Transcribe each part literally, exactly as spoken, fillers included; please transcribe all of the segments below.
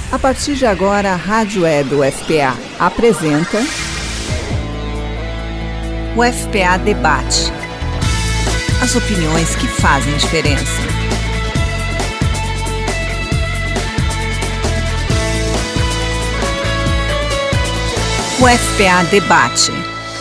A partir de agora, a Rádio Web U F P A apresenta o U F P A Debate. As opiniões que fazem diferença. U F P A Debate.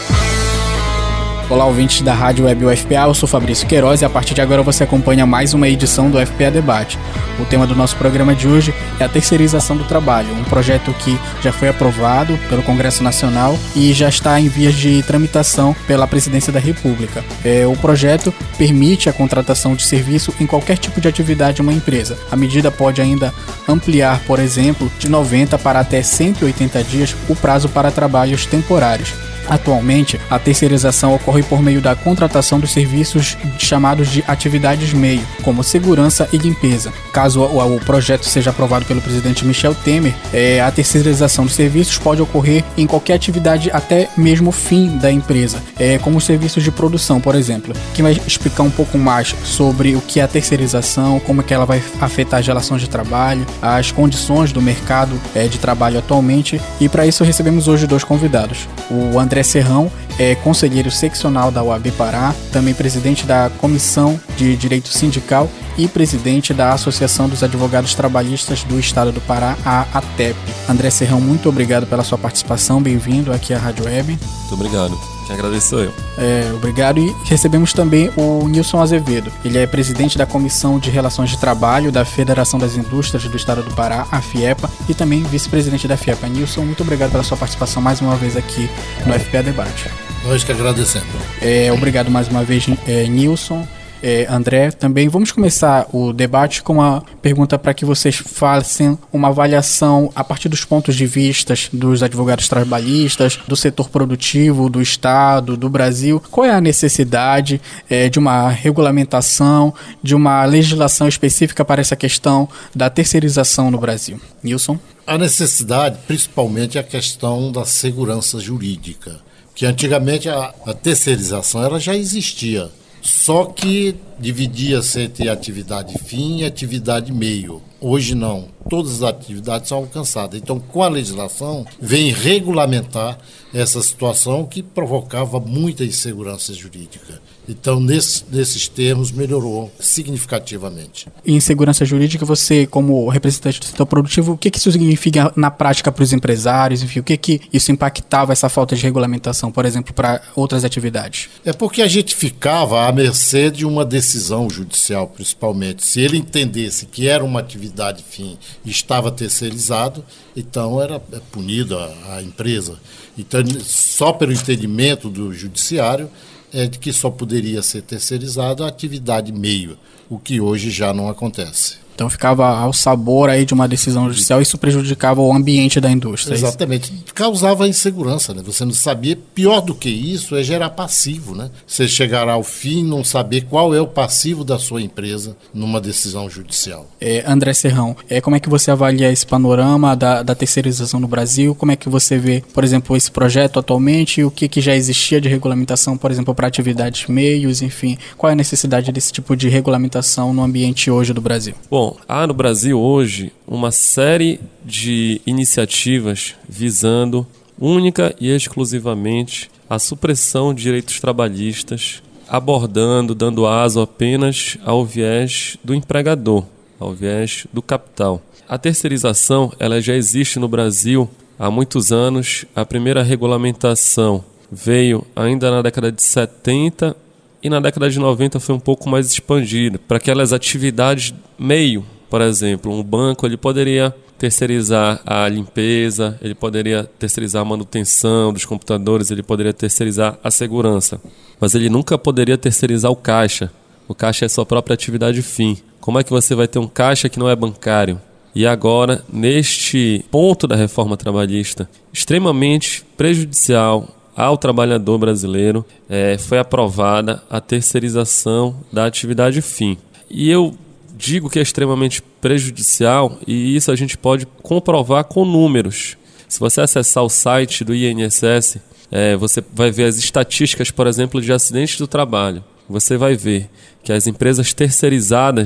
Olá, ouvintes da Rádio Web U F P A, eu sou Fabrício Queiroz e a partir de agora você acompanha mais uma edição do U F P A Debate. O tema do nosso programa de hoje é a terceirização do trabalho, um projeto que já foi aprovado pelo Congresso Nacional e já está em vias de tramitação pela Presidência da República. É, o projeto permite a contratação de serviço em qualquer tipo de atividade em uma empresa. A medida pode ainda ampliar, por exemplo, de noventa para até cento e oitenta dias o prazo para trabalhos temporários. Atualmente, a terceirização ocorre por meio da contratação dos serviços chamados de atividades meio, como segurança e limpeza. Caso o, o projeto seja aprovado pelo presidente Michel Temer, é, a terceirização dos serviços pode ocorrer em qualquer atividade até mesmo o fim da empresa, é, como os serviços de produção, por exemplo. Quem vai explicar um pouco mais sobre o que é a terceirização, como é que ela vai afetar as relações de trabalho, as condições do mercado é, de trabalho atualmente, e para isso recebemos hoje dois convidados. O André Serrão é conselheiro seccional da O A B Pará, também presidente da Comissão de Direito Sindical e presidente da Associação dos Advogados Trabalhistas do Estado do Pará, a ATEP. André Serrão, muito obrigado pela sua participação, bem-vindo aqui à Rádio Web. Muito obrigado, quem agradeço sou eu. É, obrigado, e recebemos também o Nilson Azevedo. Ele é presidente da Comissão de Relações de Trabalho da Federação das Indústrias do Estado do Pará, a FIEPA, e também vice-presidente da FIEPA. Nilson, muito obrigado pela sua participação mais uma vez aqui no U F P A Debate. Nós que agradecemos. É, obrigado mais uma vez, é, Nilson. É, André, também vamos começar o debate com uma pergunta para que vocês façam uma avaliação a partir dos pontos de vista dos advogados trabalhistas, do setor produtivo, do Estado, do Brasil. Qual é a necessidade é, de uma regulamentação, de uma legislação específica para essa questão da terceirização no Brasil? Nilson? A necessidade, principalmente, é a questão da segurança jurídica, que antigamente a, a terceirização ela já existia. Só que dividia-se entre atividade fim e atividade meio. Hoje não. Todas as atividades são alcançadas. Então, com a legislação, vem regulamentar essa situação que provocava muita insegurança jurídica. Então, nesse, nesses termos, melhorou significativamente. Em segurança jurídica, você, como representante do setor produtivo, o que, que isso significa na prática para os empresários? Enfim, o que, que isso impactava, essa falta de regulamentação, por exemplo, para outras atividades? É porque a gente ficava à mercê de uma decisão judicial, principalmente. Se ele entendesse que era uma atividade fim e estava terceirizado, então era punida a, a empresa. Então, só pelo entendimento do judiciário, é de que só poderia ser terceirizado a atividade meio, o que hoje já não acontece. Então ficava ao sabor aí de uma decisão judicial e isso prejudicava o ambiente da indústria. Exatamente. É causava insegurança, né? Você não sabia. Pior do que isso é gerar passivo, né? Você chegar ao fim e não saber qual é o passivo da sua empresa numa decisão judicial. É, André Serrão, é, como é que você avalia esse panorama da, da terceirização no Brasil? Como é que você vê, por exemplo, esse projeto atualmente? O que, que já existia de regulamentação, por exemplo, para atividades meios, enfim? Qual é a necessidade desse tipo de regulamentação no ambiente hoje do Brasil? Bom, há no Brasil hoje uma série de iniciativas visando única e exclusivamente a supressão de direitos trabalhistas, abordando, dando aso apenas ao viés do empregador, ao viés do capital. A terceirização ela já existe no Brasil há muitos anos. A primeira regulamentação veio ainda na década de setenta e na década de noventa foi um pouco mais expandida para aquelas atividades meio. Por exemplo, um banco ele poderia terceirizar a limpeza, ele poderia terceirizar a manutenção dos computadores, ele poderia terceirizar a segurança, mas ele nunca poderia terceirizar o caixa. O caixa é sua própria atividade fim. Como é que você vai ter um caixa que não é bancário? E agora, neste ponto da reforma trabalhista, extremamente prejudicial ao trabalhador brasileiro, é, foi aprovada a terceirização da atividade fim. E eu digo que é extremamente prejudicial e isso a gente pode comprovar com números. Se você acessar o site do I N S S, é, você vai ver as estatísticas, por exemplo, de acidentes do trabalho. Você vai ver que as empresas terceirizadas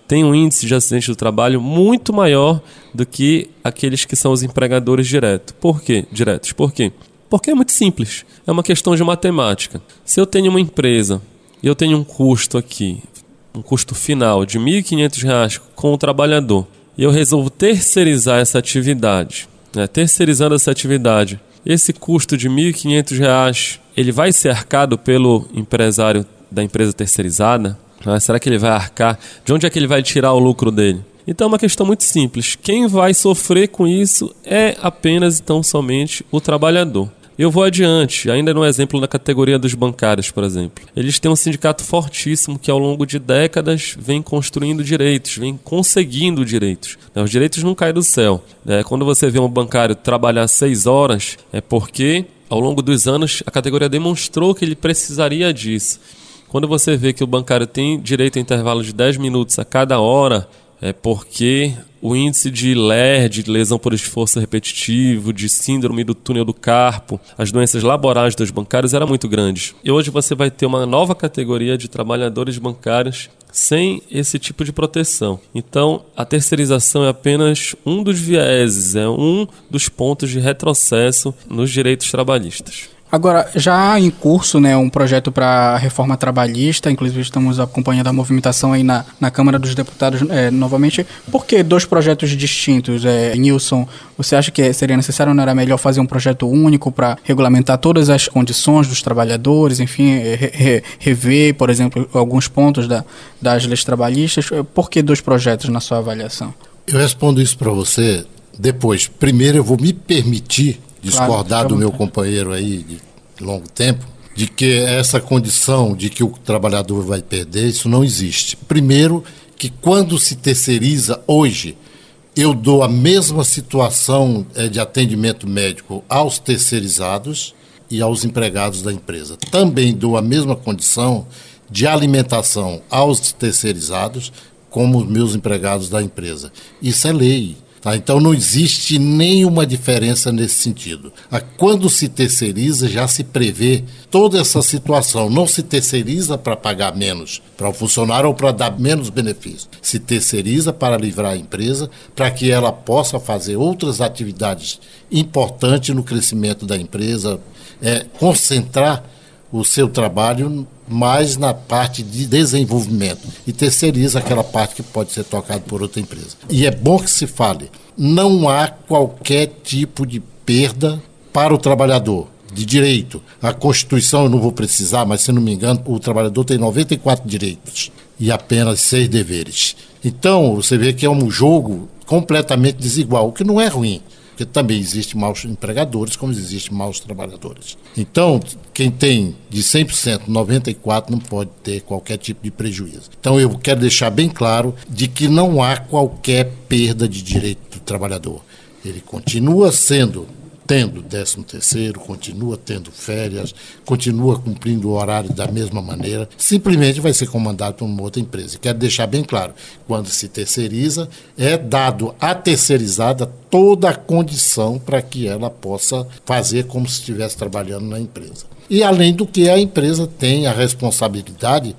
têm um índice de acidente do trabalho muito maior do que aqueles que são os empregadores direto. Por quê? diretos. Por quê? Porque é muito simples. É uma questão de matemática. Se eu tenho uma empresa e eu tenho um custo aqui, um custo final de mil e quinhentos reais com o trabalhador, e eu resolvo terceirizar essa atividade, né? Terceirizando essa atividade, esse custo de mil e quinhentos reais, ele vai ser arcado pelo empresário da empresa terceirizada? Né? Será que ele vai arcar? De onde é que ele vai tirar o lucro dele? Então é uma questão muito simples. Quem vai sofrer com isso é apenas, então, somente o trabalhador. Eu vou adiante, ainda no exemplo da categoria dos bancários, por exemplo. Eles têm um sindicato fortíssimo que ao longo de décadas vem construindo direitos, vem conseguindo direitos. Os direitos não caem do céu. Quando você vê um bancário trabalhar seis horas, é porque ao longo dos anos a categoria demonstrou que ele precisaria disso. Quando você vê que o bancário tem direito a intervalo de dez minutos a cada hora, é porque o índice de L E R, de lesão por esforço repetitivo, de síndrome do túnel do carpo, as doenças laborais dos bancários era muito grande. E hoje você vai ter uma nova categoria de trabalhadores bancários sem esse tipo de proteção. Então, a terceirização é apenas um dos vieses, é um dos pontos de retrocesso nos direitos trabalhistas. Agora, já há em curso, né, um projeto para a reforma trabalhista, inclusive estamos acompanhando a movimentação aí na, na Câmara dos Deputados é, novamente. Por que dois projetos distintos, é, Nilson? Você acha que seria necessário, não era melhor fazer um projeto único para regulamentar todas as condições dos trabalhadores, enfim, re, re, rever, por exemplo, alguns pontos da, das leis trabalhistas? Por que dois projetos na sua avaliação? Eu respondo isso para você depois. Primeiro eu vou me permitir discordar claro, do meu companheiro aí de longo tempo, de que essa condição de que o trabalhador vai perder, isso não existe. Primeiro, que quando se terceiriza hoje, eu dou a mesma situação é, de atendimento médico aos terceirizados e aos empregados da empresa. Também dou a mesma condição de alimentação aos terceirizados como os meus empregados da empresa. Isso é lei. Tá? Então não existe nenhuma diferença nesse sentido. Quando se terceiriza, já se prevê toda essa situação. Não se terceiriza para pagar menos para o funcionário ou para dar menos benefício. Se terceiriza para livrar a empresa, para que ela possa fazer outras atividades importantes no crescimento da empresa, é, concentrar o seu trabalho mais na parte de desenvolvimento e terceiriza aquela parte que pode ser tocada por outra empresa. E é bom que se fale, não há qualquer tipo de perda para o trabalhador, de direito. A Constituição, eu não vou precisar, mas se não me engano, o trabalhador tem noventa e quatro direitos e apenas seis deveres. Então, você vê que é um jogo completamente desigual, o que não é ruim. Porque também existem maus empregadores, como existem maus trabalhadores. Então, quem tem de cem por cento, noventa e quatro por cento não pode ter qualquer tipo de prejuízo. Então, eu quero deixar bem claro de que não há qualquer perda de direito do trabalhador. Ele continua sendo, tendo décimo terceiro, continua tendo férias, continua cumprindo o horário da mesma maneira, simplesmente vai ser comandado por uma outra empresa. Quero deixar bem claro, quando se terceiriza, é dado à terceirizada toda a condição para que ela possa fazer como se estivesse trabalhando na empresa. E, além do que, a empresa tem a responsabilidade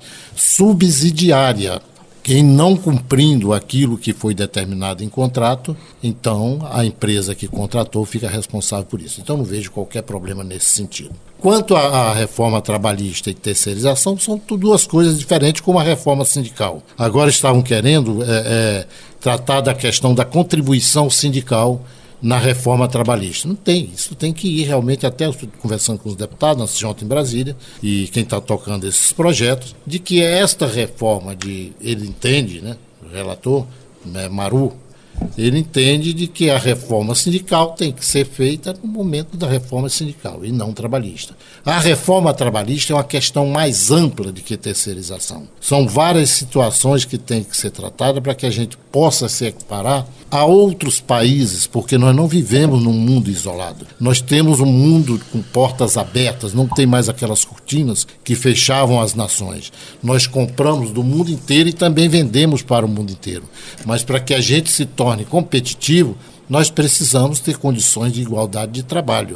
subsidiária. Quem não cumprindo aquilo que foi determinado em contrato, então a empresa que contratou fica responsável por isso. Então não vejo qualquer problema nesse sentido. Quanto à reforma trabalhista e terceirização, são duas coisas diferentes, como a reforma sindical. Agora estavam querendo é, é, tratar da questão da contribuição sindical na reforma trabalhista. Não tem, isso tem que ir realmente, até eu estou conversando com os deputados, nós ontem em Brasília, e quem está tocando esses projetos, de que esta reforma, de, ele entende, né, o relator, né, Maru, ele entende de que a reforma sindical tem que ser feita no momento da reforma sindical e não trabalhista. A reforma trabalhista é uma questão mais ampla do que terceirização. São várias situações que têm que ser tratadas para que a gente possa se equiparar a outros países, porque nós não vivemos num mundo isolado. Nós temos um mundo com portas abertas, não tem mais aquelas cortinas que fechavam as nações. Nós compramos do mundo inteiro e também vendemos para o mundo inteiro. Mas para que a gente se torne competitivo, nós precisamos ter condições de igualdade de trabalho.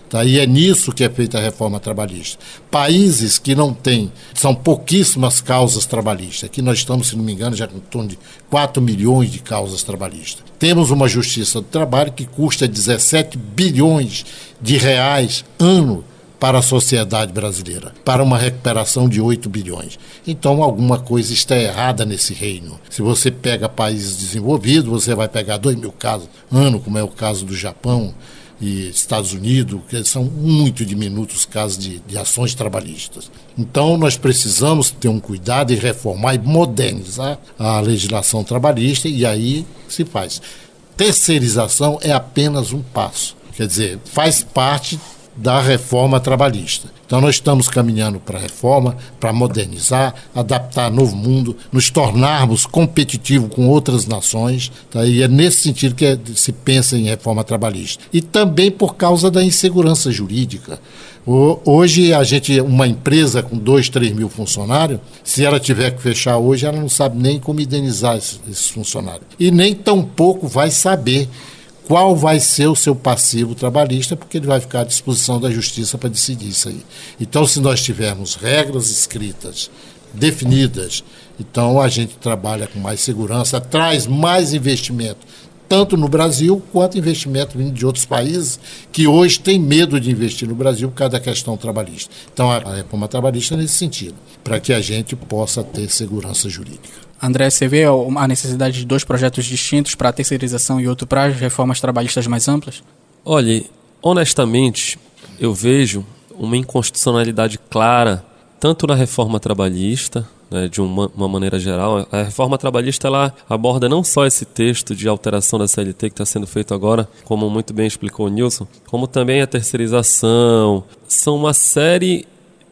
Tá? E é nisso que é feita a reforma trabalhista. Países que não têm, são pouquíssimas causas trabalhistas. Aqui nós estamos, se não me engano, já com em torno de quatro milhões de causas trabalhistas. Temos uma justiça do trabalho que custa dezessete bilhões de reais ano para a sociedade brasileira, para uma recuperação de oito bilhões. Então, alguma coisa está errada nesse reino. Se você pega países desenvolvidos, você vai pegar dois mil casos ano, como é o caso do Japão e Estados Unidos, que são muito diminutos casos de, de ações trabalhistas. Então, nós precisamos ter um cuidado e reformar e modernizar a legislação trabalhista, e aí se faz. Terceirização é apenas um passo, quer dizer, faz parte da reforma trabalhista. Então nós estamos caminhando para a reforma, para modernizar, adaptar ao novo mundo, nos tornarmos competitivos com outras nações, tá? E é nesse sentido que é, se pensa em reforma trabalhista. E também por causa da insegurança jurídica. O, hoje a gente, uma empresa com dois, três mil funcionários, se ela tiver que fechar hoje, ela não sabe nem como indenizar esses, esses funcionários. E nem tampouco vai saber qual vai ser o seu passivo trabalhista, porque ele vai ficar à disposição da justiça para decidir isso aí. Então, se nós tivermos regras escritas, definidas, então a gente trabalha com mais segurança, traz mais investimento, tanto no Brasil quanto investimento vindo de outros países que hoje têm medo de investir no Brasil por causa da questão trabalhista. Então, a reforma trabalhista é nesse sentido, para que a gente possa ter segurança jurídica. André, você vê a necessidade de dois projetos distintos para a terceirização e outro para as reformas trabalhistas mais amplas? Olha, honestamente, eu vejo uma inconstitucionalidade clara, tanto na reforma trabalhista, né, de uma, uma maneira geral. A reforma trabalhista ela aborda não só esse texto de alteração da C L T que está sendo feito agora, como muito bem explicou o Nilson, como também a terceirização. São uma série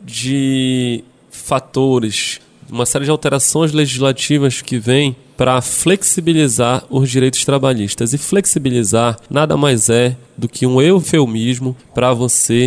de fatores, uma série de alterações legislativas que vêm para flexibilizar os direitos trabalhistas. E flexibilizar nada mais é do que um eufemismo para você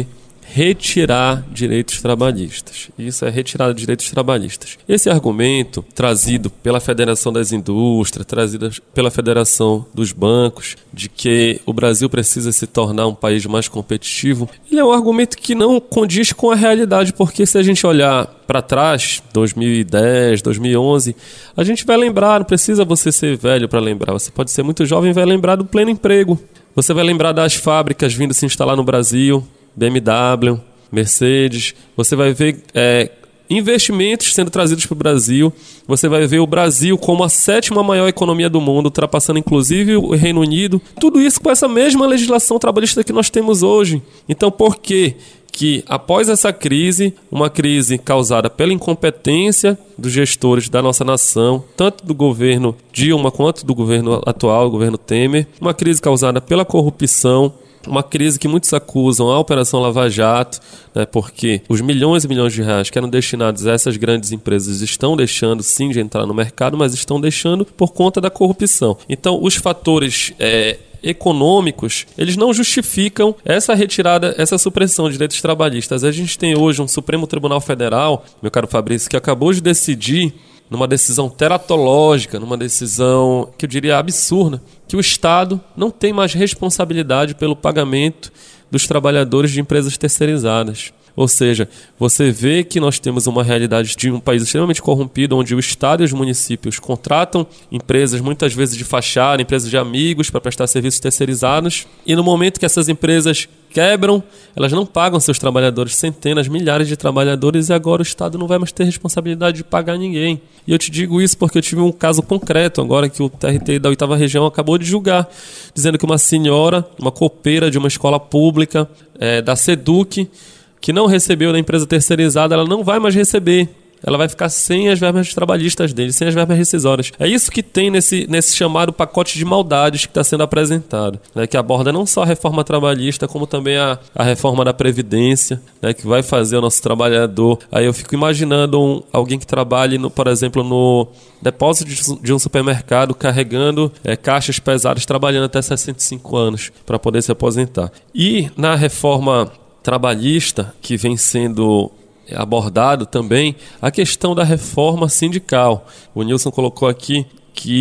retirar direitos trabalhistas. Isso é retirada de direitos trabalhistas. Esse argumento, trazido pela Federação das Indústrias, trazido pela Federação dos Bancos, de que o Brasil precisa se tornar um país mais competitivo, ele é um argumento que não condiz com a realidade, porque se a gente olhar para trás, dois mil e dez, dois mil e onze, a gente vai lembrar, não precisa você ser velho para lembrar, você pode ser muito jovem e vai lembrar do pleno emprego. Você vai lembrar das fábricas vindo se instalar no Brasil, B M W, Mercedes, você vai ver é, investimentos sendo trazidos para o Brasil, você vai ver o Brasil como a sétima maior economia do mundo, ultrapassando inclusive o Reino Unido, tudo isso com essa mesma legislação trabalhista que nós temos hoje. Então, por quê? Que após essa crise, uma crise causada pela incompetência dos gestores da nossa nação, tanto do governo Dilma quanto do governo atual, o governo Temer, uma crise causada pela corrupção, uma crise que muitos acusam a Operação Lava Jato, né, porque os milhões e milhões de reais que eram destinados a essas grandes empresas estão deixando sim de entrar no mercado, mas estão deixando por conta da corrupção. Então, os fatores é, econômicos, eles não justificam essa retirada, essa supressão de direitos trabalhistas. A gente tem hoje um Supremo Tribunal Federal, meu caro Fabrício, que acabou de decidir, numa decisão teratológica, numa decisão que eu diria absurda, que o Estado não tem mais responsabilidade pelo pagamento dos trabalhadores de empresas terceirizadas. Ou seja, você vê que nós temos uma realidade de um país extremamente corrompido, onde o Estado e os municípios contratam empresas, muitas vezes de fachada, empresas de amigos, para prestar serviços terceirizados, e no momento que essas empresas quebram, elas não pagam seus trabalhadores, centenas, milhares de trabalhadores, e agora o Estado não vai mais ter responsabilidade de pagar ninguém. E eu te digo isso porque eu tive um caso concreto agora que o T R T da oitava Região acabou de julgar, dizendo que uma senhora, uma copeira de uma escola pública, é, da SEDUC, que não recebeu da empresa terceirizada, ela não vai mais receber. Ela vai ficar sem as verbas trabalhistas dele, sem as verbas rescisórias. É isso que tem nesse, nesse chamado pacote de maldades que está sendo apresentado, né, que aborda não só a reforma trabalhista, como também a, a reforma da Previdência, né, que vai fazer o nosso trabalhador. Aí eu fico imaginando um, alguém que trabalhe, no, por exemplo, no depósito de, de um supermercado, carregando é, caixas pesadas, trabalhando até sessenta e cinco anos para poder se aposentar. E na reforma trabalhista, que vem sendo abordado também, a questão da reforma sindical. O Nilson colocou aqui que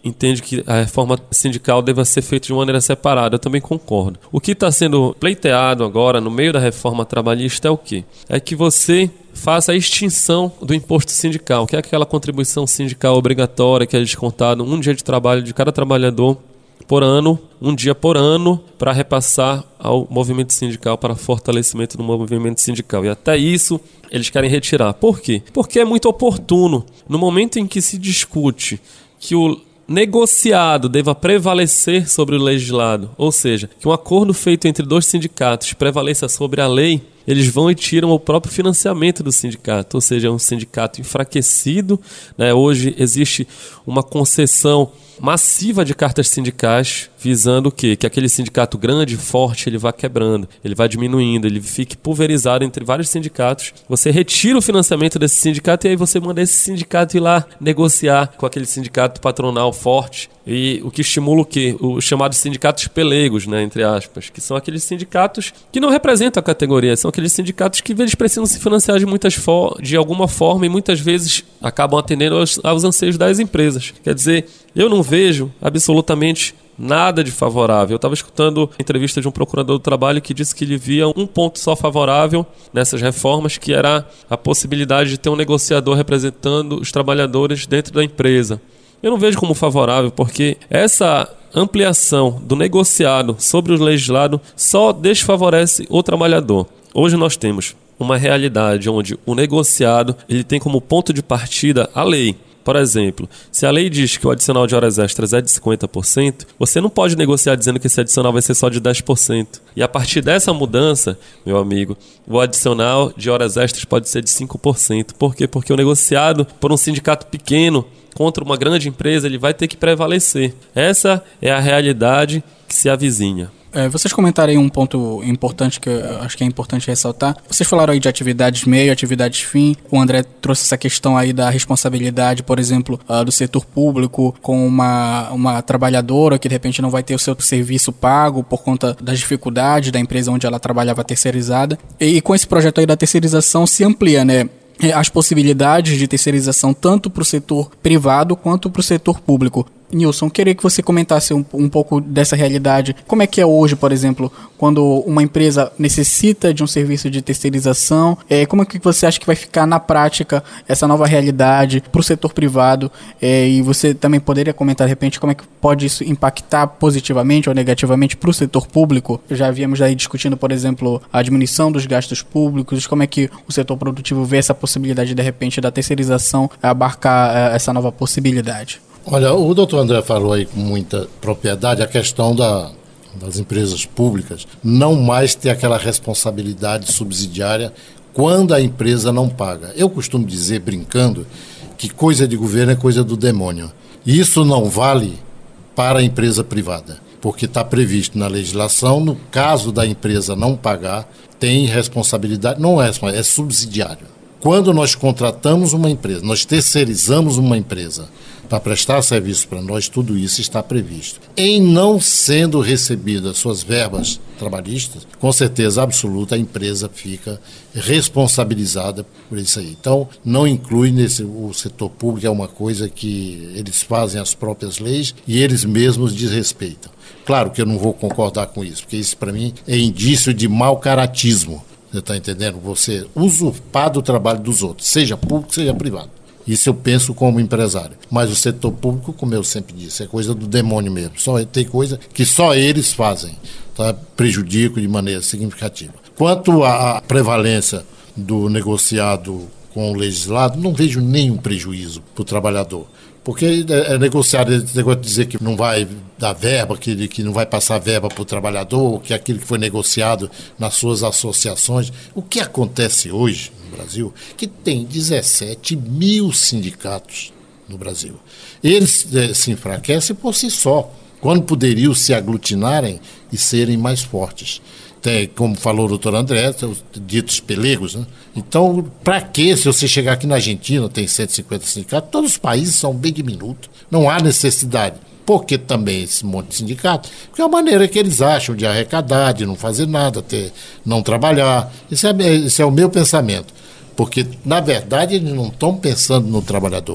entende que a reforma sindical deva ser feita de maneira separada. Eu também concordo. O que está sendo pleiteado agora, no meio da reforma trabalhista, é o quê? É que você faça a extinção do imposto sindical, que é aquela contribuição sindical obrigatória que é descontado um dia de trabalho de cada trabalhador por ano, um dia por ano, para repassar ao movimento sindical, para fortalecimento do movimento sindical. E até isso eles querem retirar. Por quê? Porque é muito oportuno. No momento em que se discute que o negociado deva prevalecer sobre o legislado, ou seja, que um acordo feito entre dois sindicatos prevaleça sobre a lei, eles vão e tiram o próprio financiamento do sindicato, ou seja, é um sindicato enfraquecido, né? Hoje existe uma concessão massiva de cartas sindicais visando o quê? Que aquele sindicato grande, forte, ele vá quebrando, ele vai diminuindo, ele fique pulverizado entre vários sindicatos. Você retira o financiamento desse sindicato e aí você manda esse sindicato ir lá negociar com aquele sindicato patronal forte. E o que estimula o quê? Os chamados sindicatos pelegos, né, entre aspas, que são aqueles sindicatos que não representam a categoria, são aqueles sindicatos que eles precisam se financiar de, muitas for- de alguma forma e muitas vezes acabam atendendo aos, aos anseios das empresas. Quer dizer, eu não vejo absolutamente nada de favorável. Eu estava escutando a entrevista de um procurador do trabalho que disse que ele via um ponto só favorável nessas reformas, que era a possibilidade de ter um negociador representando os trabalhadores dentro da empresa. Eu não vejo como favorável, porque essa ampliação do negociado sobre o legislado só desfavorece o trabalhador. Hoje nós temos uma realidade onde o negociado ele tem como ponto de partida a lei. Por exemplo, se a lei diz que o adicional de horas extras é de cinquenta por cento, você não pode negociar dizendo que esse adicional vai ser só de dez por cento. E a partir dessa mudança, meu amigo, o adicional de horas extras pode ser de cinco por cento. Por quê? Porque o negociado por um sindicato pequeno contra uma grande empresa, ele vai ter que prevalecer. Essa é a realidade que se avizinha. É, vocês comentaram aí um ponto importante que eu acho que é importante ressaltar. Vocês falaram aí de atividades meio, atividades fim. O André trouxe essa questão aí da responsabilidade, por exemplo, uh, do setor público com uma, uma trabalhadora que de repente não vai ter o seu serviço pago por conta das dificuldades da empresa onde ela trabalhava terceirizada. E, e com esse projeto aí da terceirização se amplia, né, as possibilidades de terceirização tanto para o setor privado quanto para o setor público. Nilson, queria que você comentasse um, um pouco dessa realidade. Como é que é hoje, por exemplo, quando uma empresa necessita de um serviço de terceirização? É, como é que você acha que vai ficar na prática essa nova realidade para o setor privado? É, e você também poderia comentar, de repente, como é que pode isso impactar positivamente ou negativamente para o setor público? Já havíamos aí discutindo, por exemplo, a diminuição dos gastos públicos, como é que o setor produtivo vê essa possibilidade, de repente, da terceirização abarcar essa nova possibilidade? Olha, o doutor André falou aí com muita propriedade a questão da, das empresas públicas não mais ter aquela responsabilidade subsidiária quando a empresa não paga. Eu costumo dizer, brincando, que coisa de governo é coisa do demônio. E isso não vale para a empresa privada, porque está previsto na legislação, no caso da empresa não pagar, tem responsabilidade, não é, é subsidiário. Quando nós contratamos uma empresa, nós terceirizamos uma empresa para prestar serviço para nós, tudo isso está previsto. Em não sendo recebidas suas verbas trabalhistas, com certeza absoluta a empresa fica responsabilizada por isso aí. Então, não inclui nesse, o setor público, é uma coisa que eles fazem as próprias leis e eles mesmos desrespeitam. Claro que eu não vou concordar com isso, porque isso para mim é indício de mau caratismo. Você está entendendo? Você usurpar do trabalho dos outros, seja público, seja privado. Isso eu penso como empresário. Mas o setor público, como eu sempre disse, é coisa do demônio mesmo. Só, tem coisa que só eles fazem, tá? Prejudico de maneira significativa. Quanto à prevalência do negociado com o legislado, não vejo nenhum prejuízo para o trabalhador. Porque é, é negociado, esse negócio de dizer que não vai dar verba, que, que não vai passar verba para o trabalhador, que aquilo que foi negociado nas suas associações. O que acontece hoje no Brasil, que tem dezessete mil sindicatos no Brasil. Eles é, se enfraquecem por si só, quando poderiam se aglutinarem e serem mais fortes. Tem, como falou o doutor André, os ditos pelegos, né? Então, para que, se você chegar aqui na Argentina, tem cento e cinquenta sindicatos, todos os países são bem diminutos, não há necessidade. Por que também esse monte de sindicato? Porque é a maneira que eles acham de arrecadar, de não fazer nada, ter, não trabalhar. Esse é, esse é o meu pensamento. Porque, na verdade, eles não estão pensando no trabalhador.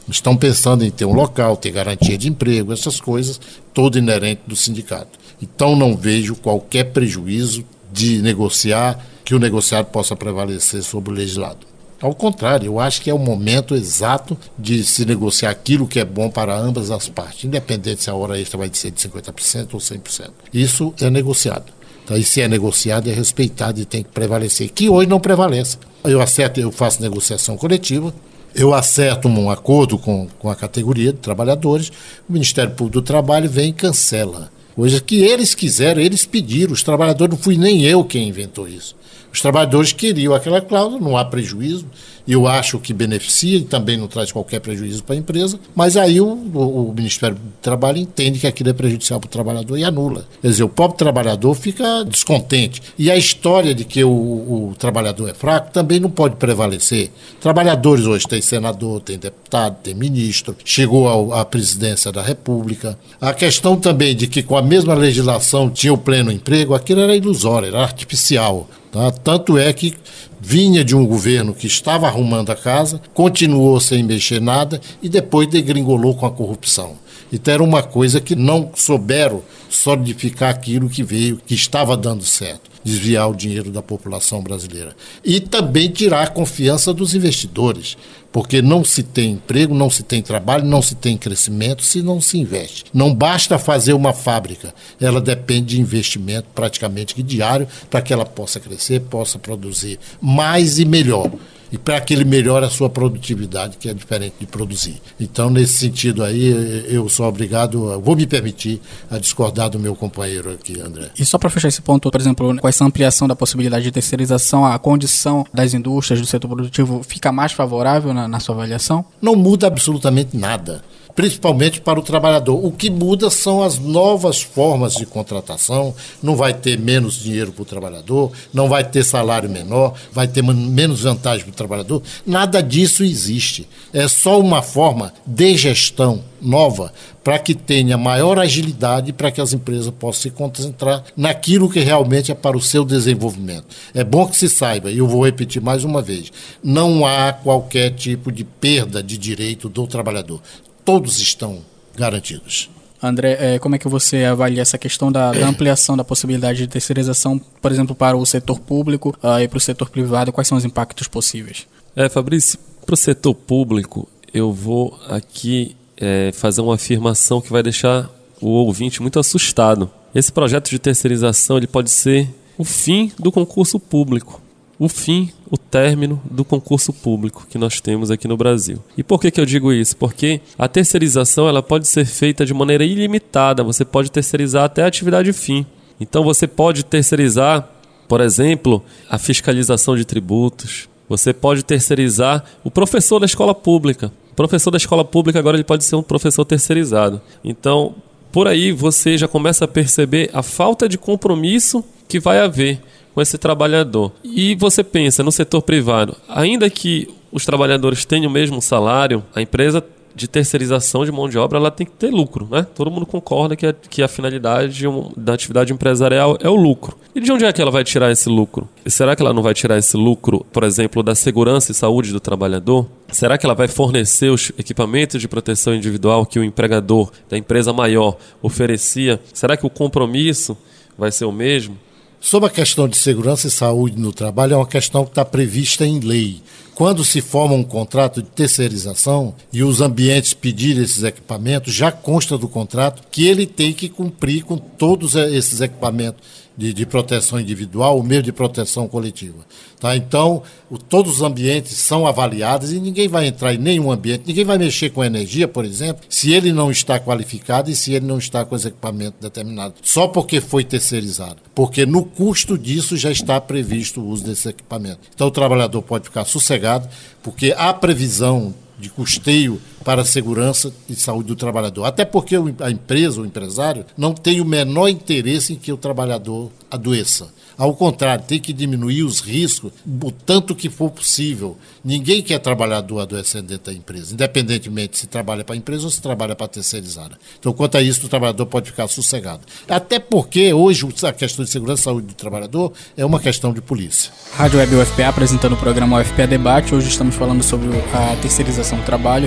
Estão pensando em ter um local, ter garantia de emprego, essas coisas, todo inerente do sindicato. Então não vejo qualquer prejuízo de negociar, que o negociado possa prevalecer sobre o legislado. Ao contrário, eu acho que é o momento exato de se negociar aquilo que é bom para ambas as partes, independente se a hora extra vai ser de cinquenta por cento ou cem por cento. Isso é negociado. Então, e se é negociado, é respeitado e tem que prevalecer, que hoje não prevalece. Eu acerto, eu faço negociação coletiva, eu acerto um acordo com, com a categoria de trabalhadores, o Ministério Público do Trabalho vem e cancela. Coisa que eles quiseram, eles pediram, os trabalhadores, não fui nem eu quem inventou isso. Os trabalhadores queriam aquela cláusula, não há prejuízo, eu acho que beneficia e também não traz qualquer prejuízo para a empresa, mas aí o, o, o Ministério do Trabalho entende que aquilo é prejudicial para o trabalhador e anula. Quer dizer, o pobre trabalhador fica descontente. E a história de que o, o trabalhador é fraco também não pode prevalecer. Trabalhadores hoje têm senador, tem deputado, tem ministro, chegou ao, à presidência da República. A questão também de que com a mesma legislação tinha o pleno emprego, aquilo era ilusório, era artificial. Tá? Tanto é que vinha de um governo que estava arrumando a casa, continuou sem mexer nada e depois degringolou com a corrupção. Então era uma coisa que não souberam solidificar aquilo que veio, que estava dando certo, desviar o dinheiro da população brasileira. E também tirar a confiança dos investidores, porque não se tem emprego, não se tem trabalho, não se tem crescimento se não se investe. Não basta fazer uma fábrica, ela depende de investimento praticamente diário para que ela possa crescer, possa produzir mais e melhor. E para que ele melhore a sua produtividade, que é diferente de produzir. Então, nesse sentido aí, eu sou obrigado, vou me permitir a discordar do meu companheiro aqui, André. E só para fechar esse ponto, por exemplo, com essa ampliação da possibilidade de terceirização, a condição das indústrias, do setor produtivo, fica mais favorável na, na sua avaliação? Não muda absolutamente nada, principalmente para o trabalhador. O que muda são as novas formas de contratação, não vai ter menos dinheiro para o trabalhador, não vai ter salário menor, vai ter menos vantagem para o trabalhador, nada disso existe. É só uma forma de gestão nova para que tenha maior agilidade, para que as empresas possam se concentrar naquilo que realmente é para o seu desenvolvimento. É bom que se saiba, e eu vou repetir mais uma vez, não há qualquer tipo de perda de direito do trabalhador. Todos estão garantidos. André, como é que você avalia essa questão da, da ampliação da possibilidade de terceirização, por exemplo, para o setor público uh, e para o setor privado? Quais são os impactos possíveis? É, Fabrício, para o setor público, eu vou aqui é, fazer uma afirmação que vai deixar o ouvinte muito assustado. Esse projeto de terceirização ele pode ser o fim do concurso público. O fim, o término do concurso público que nós temos aqui no Brasil. E por que que eu digo isso? Porque a terceirização ela pode ser feita de maneira ilimitada, você pode terceirizar até a atividade fim. Então você pode terceirizar, por exemplo, a fiscalização de tributos, você pode terceirizar o professor da escola pública. O professor da escola pública agora ele pode ser um professor terceirizado. Então, por aí você já começa a perceber a falta de compromisso que vai haver com esse trabalhador. E você pensa no setor privado, ainda que os trabalhadores tenham o mesmo salário, a empresa de terceirização de mão de obra ela tem que ter lucro, né? Todo mundo concorda que a, que a finalidade de um, da atividade empresarial é o lucro. E de onde é que ela vai tirar esse lucro? E será que ela não vai tirar esse lucro, por exemplo, da segurança e saúde do trabalhador? Será que ela vai fornecer os equipamentos de proteção individual que o empregador da empresa maior oferecia? Será que o compromisso vai ser o mesmo? Sobre a questão de segurança e saúde no trabalho, é uma questão que está prevista em lei. Quando se forma um contrato de terceirização e os ambientes pedirem esses equipamentos, já consta do contrato que ele tem que cumprir com todos esses equipamentos de, de proteção individual, ou mesmo de proteção coletiva. Tá? Então, o, todos os ambientes são avaliados e ninguém vai entrar em nenhum ambiente, ninguém vai mexer com energia, por exemplo, se ele não está qualificado e se ele não está com os equipamentos determinados, só porque foi terceirizado. Porque no custo disso já está previsto o uso desse equipamento. Então, o trabalhador pode ficar sossegado, porque há previsão de custeio para a segurança e saúde do trabalhador. Até porque a empresa, o empresário, não tem o menor interesse em que o trabalhador adoeça. Ao contrário, tem que diminuir os riscos o tanto que for possível. Ninguém quer trabalhador adoecendo dentro da empresa, independentemente se trabalha para a empresa ou se trabalha para a terceirizada. Então, quanto a isso, o trabalhador pode ficar sossegado. Até porque hoje a questão de segurança e saúde do trabalhador é uma questão de polícia. Rádio Web U F P A apresentando o programa U F P A Debate. Hoje estamos falando sobre a terceirização do trabalho. Recebemos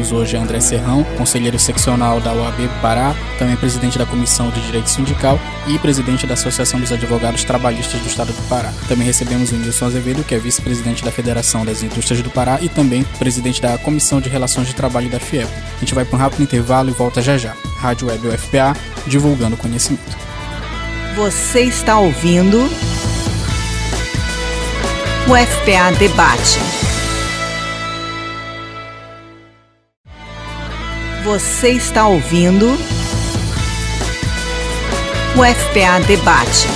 recebemos hoje André Serrão, conselheiro seccional da O A B Pará, também presidente da Comissão de Direito Sindical e presidente da Associação dos Advogados Trabalhistas do Estado do Pará. Também recebemos o Nilson Azevedo, que é vice-presidente da Federação das Indústrias do Pará e também presidente da Comissão de Relações de Trabalho da FIEPO. A gente vai para um rápido intervalo e volta já já. Rádio Web U F P A, divulgando conhecimento. Você está ouvindo o F P A Debate. Você está ouvindo o F P A Debate.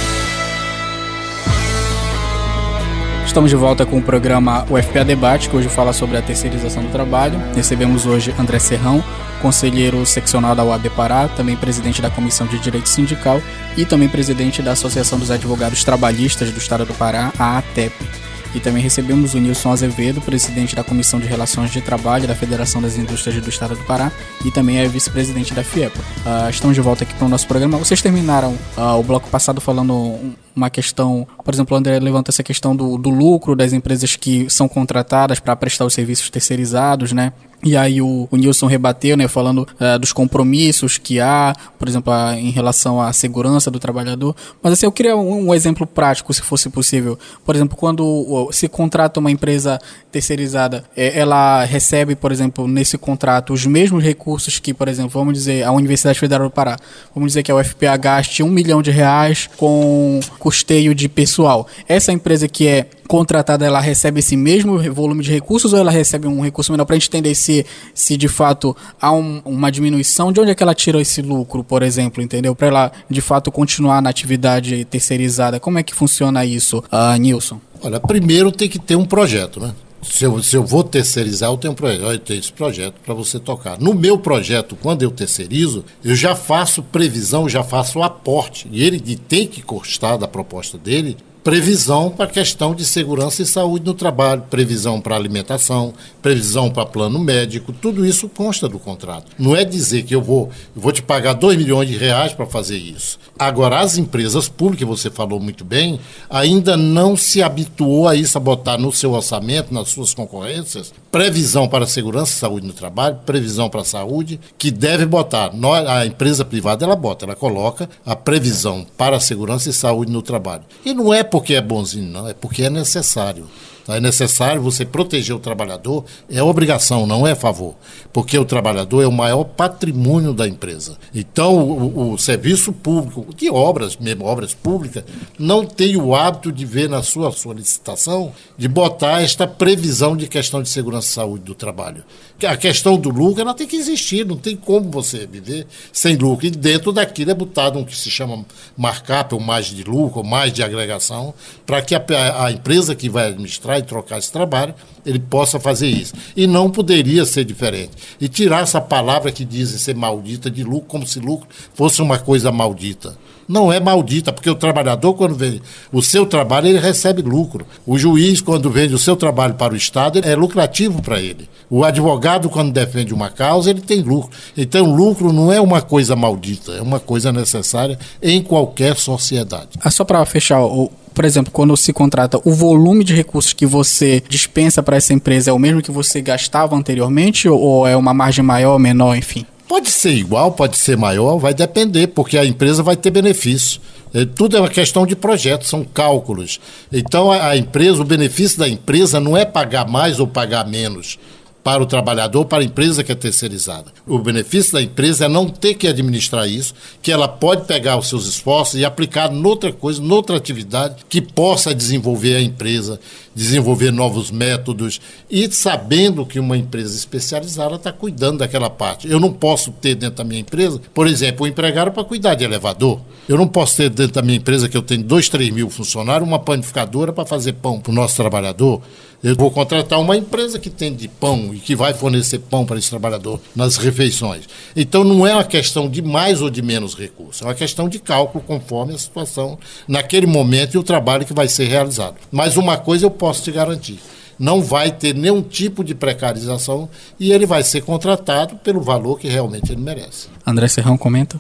Estamos de volta com o programa U F P A Debate, que hoje fala sobre a terceirização do trabalho. Recebemos hoje André Serrão, conselheiro seccional da O A B Pará, também presidente da Comissão de Direito Sindical e também presidente da Associação dos Advogados Trabalhistas do Estado do Pará, a ATEP. E também recebemos o Nilson Azevedo, presidente da Comissão de Relações de Trabalho da Federação das Indústrias do Estado do Pará e também é vice-presidente da FIEPO. Uh, estamos de volta aqui para o nosso programa. Vocês terminaram uh, o bloco passado falando uma questão, por exemplo, o André levanta essa questão do, do lucro das empresas que são contratadas para prestar os serviços terceirizados, né? E aí o, o Nilson rebateu, né, falando uh, dos compromissos que há, por exemplo, a, em relação à segurança do trabalhador. Mas assim, eu queria um, um exemplo prático, se fosse possível. Por exemplo, quando uh, se contrata uma empresa terceirizada, é, ela recebe, por exemplo, nesse contrato os mesmos recursos que, por exemplo, vamos dizer, a Universidade Federal do Pará. Vamos dizer que a U F P A gaste um milhão de reais com custeio de pessoal. Essa empresa que é contratada, ela recebe esse mesmo volume de recursos ou ela recebe um recurso menor, para a gente entender se, se de fato há um, uma diminuição, de onde é que ela tira esse lucro, por exemplo, entendeu? Para ela de fato continuar na atividade terceirizada. Como é que funciona isso, uh, Nilson? Olha, primeiro tem que ter um projeto, né? Se eu, se eu vou terceirizar, eu tenho um projeto. Eu tenho esse projeto para você tocar. No meu projeto, quando eu terceirizo, eu já faço previsão, já faço o aporte. E ele tem que constar da proposta dele previsão para a questão de segurança e saúde no trabalho, previsão para alimentação, previsão para plano médico, tudo isso consta do contrato. Não é dizer que eu vou, eu vou te pagar dois milhões de reais para fazer isso. Agora, as empresas públicas, você falou muito bem, ainda não se habituou a isso, a botar no seu orçamento, nas suas concorrências, previsão para a segurança e saúde no trabalho, previsão para a saúde, que deve botar. A empresa privada, ela bota, ela coloca a previsão para a segurança e saúde no trabalho. E não é porque é bonzinho, não, é porque é necessário. É necessário você proteger o trabalhador, é obrigação, não é favor, porque o trabalhador é o maior patrimônio da empresa. Então, o, o serviço público, de obras, mesmo obras públicas, não tem o hábito de ver na sua solicitação, de botar esta previsão de questão de segurança e saúde do trabalho. A questão do lucro, ela tem que existir, não tem como você viver sem lucro. E dentro daquilo é botado um que se chama markup, ou margem de lucro, ou margem de agregação, para que a, a empresa que vai administrar e trocar esse trabalho, ele possa fazer isso. E não poderia ser diferente. E tirar essa palavra que dizem ser maldita de lucro, como se lucro fosse uma coisa maldita. Não é maldita, porque o trabalhador, quando vende o seu trabalho, ele recebe lucro. O juiz, quando vende o seu trabalho para o Estado, é lucrativo para ele. O advogado, quando defende uma causa, ele tem lucro. Então, lucro não é uma coisa maldita, é uma coisa necessária em qualquer sociedade. Ah, só para fechar, o... Por exemplo, quando se contrata, o volume de recursos que você dispensa para essa empresa é o mesmo que você gastava anteriormente ou é uma margem maior, menor, enfim? Pode ser igual, pode ser maior, vai depender, porque a empresa vai ter benefício. Tudo é uma questão de projeto, são cálculos. Então, a empresa, o benefício da empresa não é pagar mais ou pagar menos para o trabalhador, para a empresa que é terceirizada. O benefício da empresa é não ter que administrar isso, que ela pode pegar os seus esforços e aplicar noutra coisa, noutra atividade que possa desenvolver a empresa, desenvolver novos métodos e sabendo que uma empresa especializada está cuidando daquela parte. Eu não posso ter dentro da minha empresa, por exemplo, um empregado para cuidar de elevador. Eu não posso ter dentro da minha empresa, que eu tenho dois, três mil funcionários, uma panificadora para fazer pão para o nosso trabalhador. Eu vou contratar uma empresa que tem de pão e que vai fornecer pão para esse trabalhador nas refeições. Então, não é uma questão de mais ou de menos recursos, é uma questão de cálculo conforme a situação naquele momento e o trabalho que vai ser realizado. Mas uma coisa eu posso te garantir, não vai ter nenhum tipo de precarização e ele vai ser contratado pelo valor que realmente ele merece. André Serrão comenta.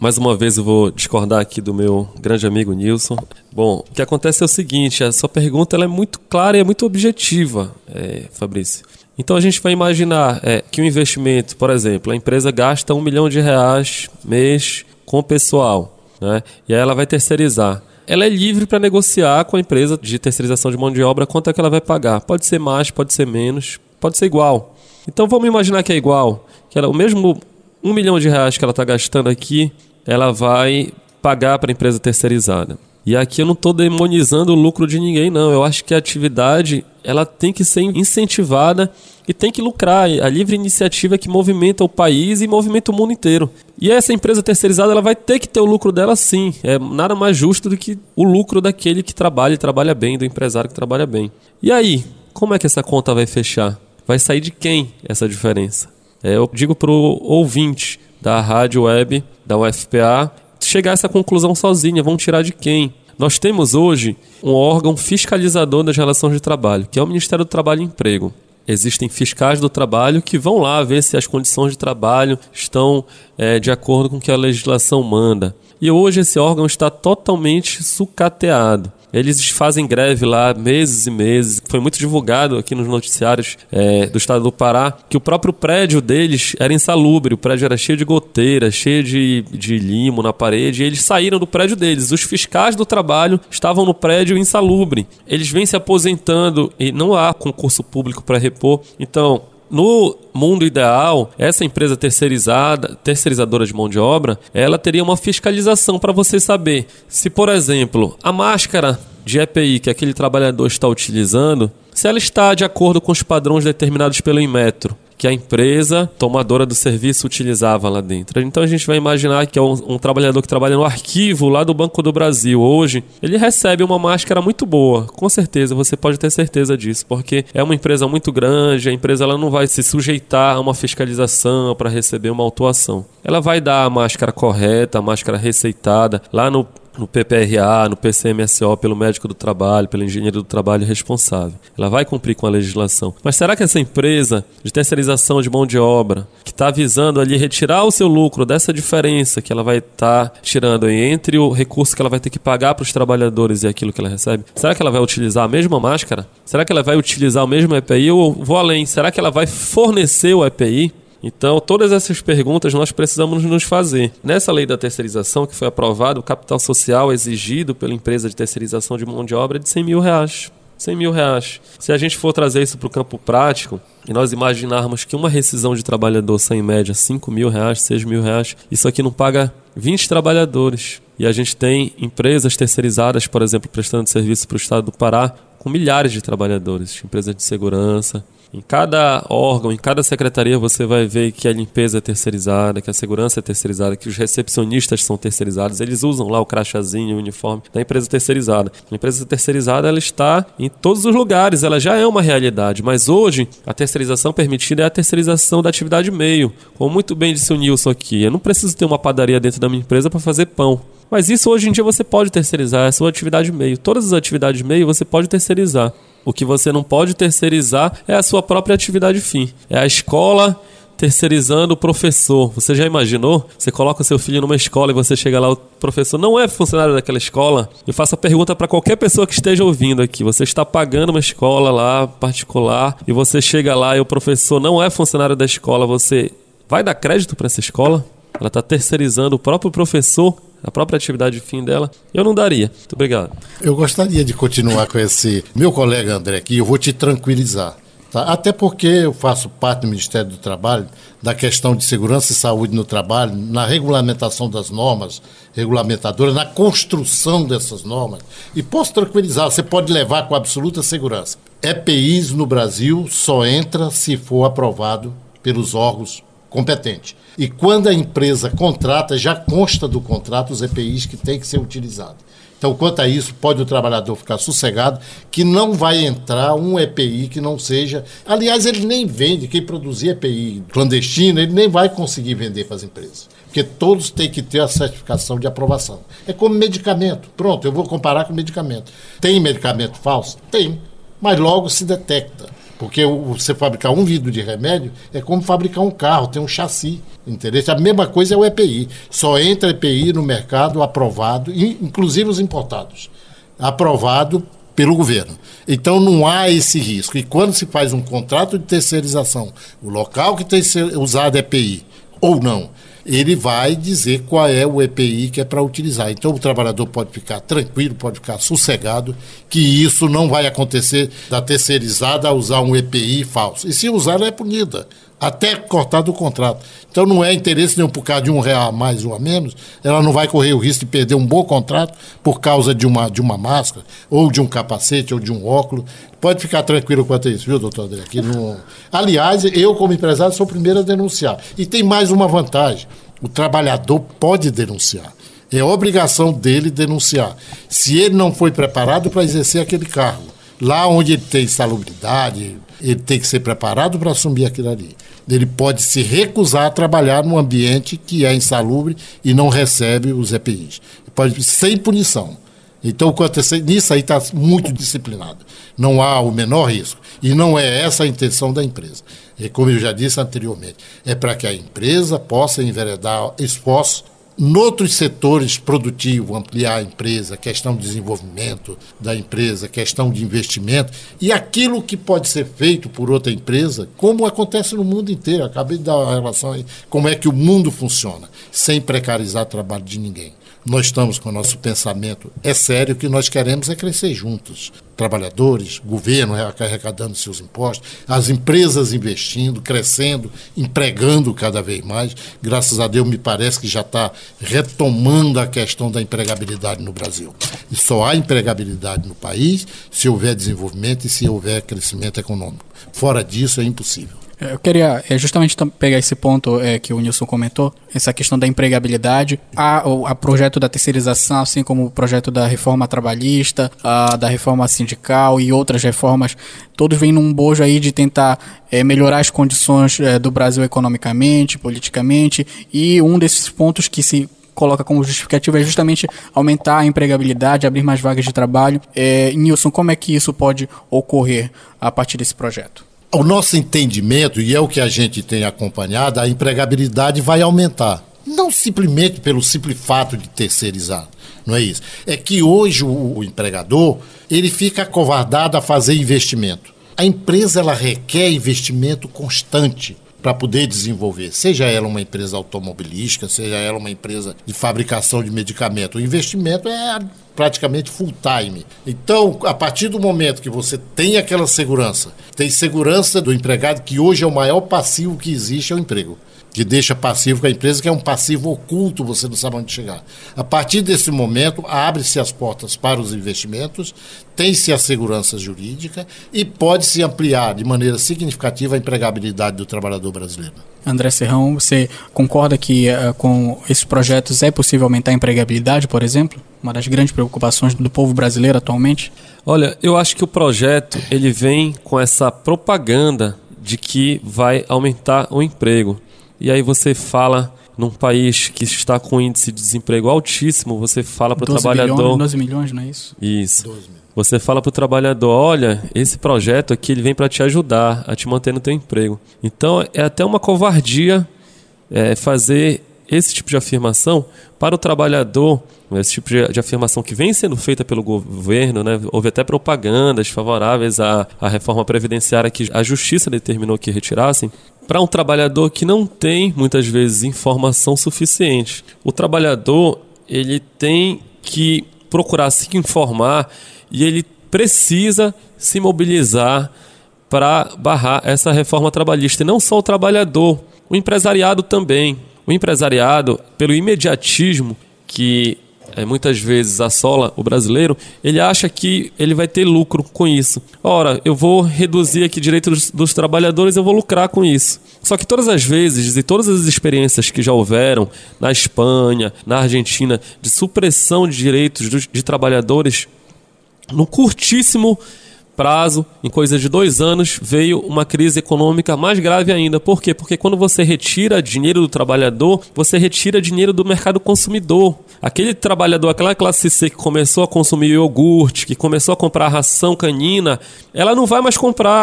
mais uma vez eu vou discordar aqui do meu grande amigo Nilson. Bom, o que acontece é o seguinte, a sua pergunta ela é muito clara e é muito objetiva, é, Fabrício. Então a gente vai imaginar é, que o investimento, por exemplo, a empresa gasta um milhão de reais mês com o pessoal, né? E aí ela vai terceirizar. Ela é livre para negociar com a empresa de terceirização de mão de obra quanto é que ela vai pagar. Pode ser mais, pode ser menos, pode ser igual. Então vamos imaginar que é igual, que ela, o mesmo um milhão de reais que ela está gastando aqui, ela vai pagar para a empresa terceirizada. E aqui eu não estou demonizando o lucro de ninguém, não. Eu acho que a atividade ela tem que ser incentivada e tem que lucrar. A livre iniciativa é que movimenta o país e movimenta o mundo inteiro. E essa empresa terceirizada ela vai ter que ter o lucro dela sim. É nada mais justo do que o lucro daquele que trabalha e trabalha bem, do empresário que trabalha bem. E aí, como é que essa conta vai fechar? Vai sair de quem essa diferença? É, eu digo para o ouvinte da rádio web, da U F P A, chegar a essa conclusão sozinha. Vão tirar de quem? Nós temos hoje um órgão fiscalizador das relações de trabalho, que é o Ministério do Trabalho e Emprego. Existem fiscais do trabalho que vão lá ver se as condições de trabalho estão é, de acordo com o que a legislação manda. E hoje esse órgão está totalmente sucateado. Eles fazem greve lá meses e meses. Foi muito divulgado aqui nos noticiários é, do estado do Pará que o próprio prédio deles era insalubre. O prédio era cheio de goteira, cheio de, de limo na parede. E eles saíram do prédio deles. Os fiscais do trabalho estavam no prédio insalubre. Eles vêm se aposentando e não há concurso público para repor. Então, no mundo ideal, essa empresa terceirizada, terceirizadora de mão de obra, ela teria uma fiscalização para você saber se, por exemplo, a máscara de E P I que aquele trabalhador está utilizando, se ela está de acordo com os padrões determinados pelo Inmetro, que a empresa tomadora do serviço utilizava lá dentro. Então a gente vai imaginar que é um, um trabalhador que trabalha no arquivo lá do Banco do Brasil hoje, ele recebe uma máscara muito boa, com certeza, você pode ter certeza disso, porque é uma empresa muito grande, a empresa ela não vai se sujeitar a uma fiscalização para receber uma autuação. Ela vai dar a máscara correta, a máscara receitada, lá no no P P R A, no P C M S O, pelo médico do trabalho, pelo engenheiro do trabalho responsável. Ela vai cumprir com a legislação. Mas será que essa empresa de terceirização de mão de obra, que está visando ali retirar o seu lucro dessa diferença que ela vai estar tá tirando entre o recurso que ela vai ter que pagar para os trabalhadores e aquilo que ela recebe, será que ela vai utilizar a mesma máscara? Será que ela vai utilizar o mesmo E P I? Ou vou além, será que ela vai fornecer o E P I? Então, todas essas perguntas nós precisamos nos fazer. Nessa lei da terceirização que foi aprovada, o capital social exigido pela empresa de terceirização de mão de obra é de cem mil reais. cem mil reais. Se a gente for trazer isso para o campo prático, e nós imaginarmos que uma rescisão de trabalhador sai em média cinco mil reais, seis mil reais, isso aqui não paga vinte trabalhadores. E a gente tem empresas terceirizadas, por exemplo, prestando serviço para o estado do Pará, com milhares de trabalhadores, empresas de segurança. Em cada órgão, em cada secretaria, você vai ver que a limpeza é terceirizada, que a segurança é terceirizada, que os recepcionistas são terceirizados. Eles usam lá o crachazinho, o uniforme da empresa terceirizada. A empresa terceirizada ela está em todos os lugares, ela já é uma realidade. Mas hoje, a terceirização permitida é a terceirização da atividade meio. Como muito bem disse o Nilson aqui, eu não preciso ter uma padaria dentro da minha empresa para fazer pão. Mas isso hoje em dia você pode terceirizar, é a sua atividade meio. Todas as atividades meio você pode terceirizar. O que você não pode terceirizar é a sua própria atividade fim. É a escola terceirizando o professor. Você já imaginou? Você coloca o seu filho numa escola e você chega lá, o professor não é funcionário daquela escola? Eu faço a pergunta para qualquer pessoa que esteja ouvindo aqui. Você está pagando uma escola lá particular e você chega lá e o professor não é funcionário da escola. Você vai dar crédito para essa escola? Ela está terceirizando o próprio professor, a própria atividade fim dela. Eu não daria. Muito obrigado. Eu gostaria de continuar com esse meu colega André aqui. Eu vou te tranquilizar. Tá? Até porque eu faço parte do Ministério do Trabalho, da questão de segurança e saúde no trabalho, na regulamentação das normas regulamentadoras, na construção dessas normas. E posso tranquilizar, você pode levar com absoluta segurança. E P Is no Brasil só entra se for aprovado pelos órgãos competentes. E quando a empresa contrata, já consta do contrato os E P Is que tem que ser utilizados. Então, quanto a isso, pode o trabalhador ficar sossegado que não vai entrar um E P I que não seja... Aliás, ele nem vende, quem produzir E P I clandestino, ele nem vai conseguir vender para as empresas. Porque todos têm que ter a certificação de aprovação. É como medicamento. Pronto, eu vou comparar com medicamento. Tem medicamento falso? Tem. Mas logo se detecta. Porque você fabricar um vidro de remédio é como fabricar um carro, tem um chassi, entendeu? A mesma coisa é o E P I. Só entra E P I no mercado aprovado, inclusive os importados, aprovado pelo governo. Então não há esse risco. E quando se faz um contrato de terceirização, o local que tem que ser usado é E P I ou não, ele vai dizer qual é o E P I que é para utilizar. Então o trabalhador pode ficar tranquilo, pode ficar sossegado, que isso não vai acontecer da terceirizada a usar um E P I falso. E se usar, ela é punida, até cortar do contrato. Então não é interesse nenhum por causa de um real a mais ou a menos, ela não vai correr o risco de perder um bom contrato por causa de uma, de uma máscara, ou de um capacete, ou de um óculos. Pode ficar tranquilo quanto a isso, viu, doutor André? Aqui não... Aliás, eu como empresário sou o primeiro a denunciar. E tem mais uma vantagem, o trabalhador pode denunciar. É obrigação dele denunciar. Se ele não foi preparado para exercer aquele cargo, lá onde ele tem salubridade, ele tem que ser preparado para assumir aquilo ali. Ele pode se recusar a trabalhar num ambiente que é insalubre e não recebe os E P Is. Pode, sem punição. Então, nisso aí está muito disciplinado. Não há o menor risco. E não é essa a intenção da empresa. E como eu já disse anteriormente, é para que a empresa possa enveredar esforços noutros setores produtivos, ampliar a empresa, questão de desenvolvimento da empresa, questão de investimento, e aquilo que pode ser feito por outra empresa, como acontece no mundo inteiro. Acabei de dar uma relação aí, como é que o mundo funciona, sem precarizar o trabalho de ninguém. Nós estamos com o nosso pensamento, é sério, o que nós queremos é crescer juntos. Trabalhadores, governo arrecadando seus impostos, as empresas investindo, crescendo, empregando cada vez mais. Graças a Deus, me parece que já está retomando a questão da empregabilidade no Brasil. E só há empregabilidade no país se houver desenvolvimento e se houver crescimento econômico. Fora disso, é impossível. Eu queria é, justamente pegar esse ponto é, que o Nilson comentou, essa questão da empregabilidade, a, o a projeto da terceirização, assim como o projeto da reforma trabalhista, a, da reforma sindical e outras reformas, todos vêm num bojo aí de tentar é, melhorar as condições é, do Brasil economicamente, politicamente, e um desses pontos que se coloca como justificativa é justamente aumentar a empregabilidade, abrir mais vagas de trabalho. É, Nilson, como é que isso pode ocorrer a partir desse projeto? O nosso entendimento, e é o que a gente tem acompanhado, a empregabilidade vai aumentar. Não simplesmente pelo simples fato de terceirizar, não é isso. É que hoje o, o empregador, ele fica acovardado a fazer investimento. A empresa, ela requer investimento constante para poder desenvolver, seja ela uma empresa automobilística, seja ela uma empresa de fabricação de medicamento. O investimento é praticamente full time. Então, a partir do momento que você tem aquela segurança, tem segurança do empregado, que hoje é o maior passivo que existe, é o emprego, que deixa passivo com a empresa, que é um passivo oculto, você não sabe onde chegar. A partir desse momento, abre-se as portas para os investimentos, tem-se a segurança jurídica e pode-se ampliar de maneira significativa a empregabilidade do trabalhador brasileiro. André Serrão, você concorda que uh, com esses projetos é possível aumentar a empregabilidade, por exemplo? Uma das grandes preocupações do povo brasileiro atualmente? Olha, eu acho que o projeto ele vem com essa propaganda de que vai aumentar o emprego. E aí você fala, num país que está com índice de desemprego altíssimo, você fala para o trabalhador... Bilhões, doze milhões, não é isso? Isso. Você fala para o trabalhador, olha, esse projeto aqui ele vem para te ajudar a te manter no teu emprego. Então é até uma covardia é, fazer esse tipo de afirmação para o trabalhador, esse tipo de, de afirmação que vem sendo feita pelo governo, né? Houve até propagandas favoráveis à, à reforma previdenciária que a justiça determinou que retirassem, para um trabalhador que não tem, muitas vezes, informação suficiente. O trabalhador ele tem que procurar se informar e ele precisa se mobilizar para barrar essa reforma trabalhista. E não só o trabalhador, o empresariado também. O empresariado, pelo imediatismo que é, muitas vezes assola o brasileiro, ele acha que ele vai ter lucro com isso. Ora, eu vou reduzir aqui direitos dos, dos trabalhadores, eu vou lucrar com isso. Só que todas as vezes e todas as experiências que já houveram na Espanha, na Argentina, de supressão de direitos de, de trabalhadores, num curtíssimo prazo, em coisa de dois anos, veio uma crise econômica mais grave ainda. Por quê? Porque quando você retira dinheiro do trabalhador, você retira dinheiro do mercado consumidor. Aquele trabalhador, aquela classe C que começou a consumir iogurte, que começou a comprar ração canina, ela não vai mais comprar.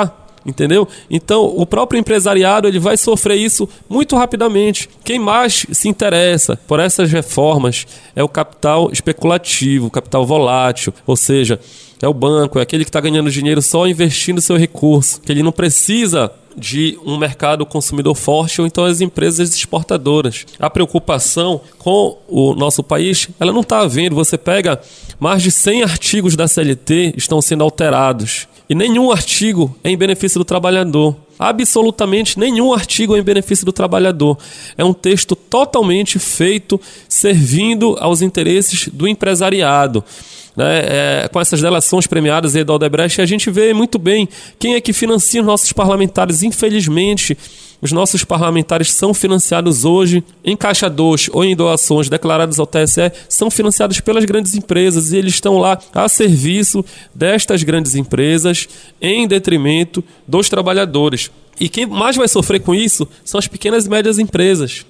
entendeu? Então, o próprio empresariado ele vai sofrer isso muito rapidamente. Quem mais se interessa por essas reformas é o capital especulativo, o capital volátil, ou seja, é o banco, é aquele que está ganhando dinheiro só investindo seu recurso, que ele não precisa de um mercado consumidor forte, ou então as empresas exportadoras. A preocupação com o nosso país, ela não está havendo. Você pega mais de cem artigos da C L T estão sendo alterados e nenhum artigo é em benefício do trabalhador. Absolutamente nenhum artigo é em benefício do trabalhador. É um texto totalmente feito servindo aos interesses do empresariado. Né, é, com essas delações premiadas aí da Odebrecht, a gente vê muito bem quem é que financia os nossos parlamentares. Infelizmente, os nossos parlamentares são financiados hoje em caixa dois ou em doações declaradas ao T S E, são financiados pelas grandes empresas e eles estão lá a serviço destas grandes empresas em detrimento dos trabalhadores. E quem mais vai sofrer com isso são as pequenas e médias empresas.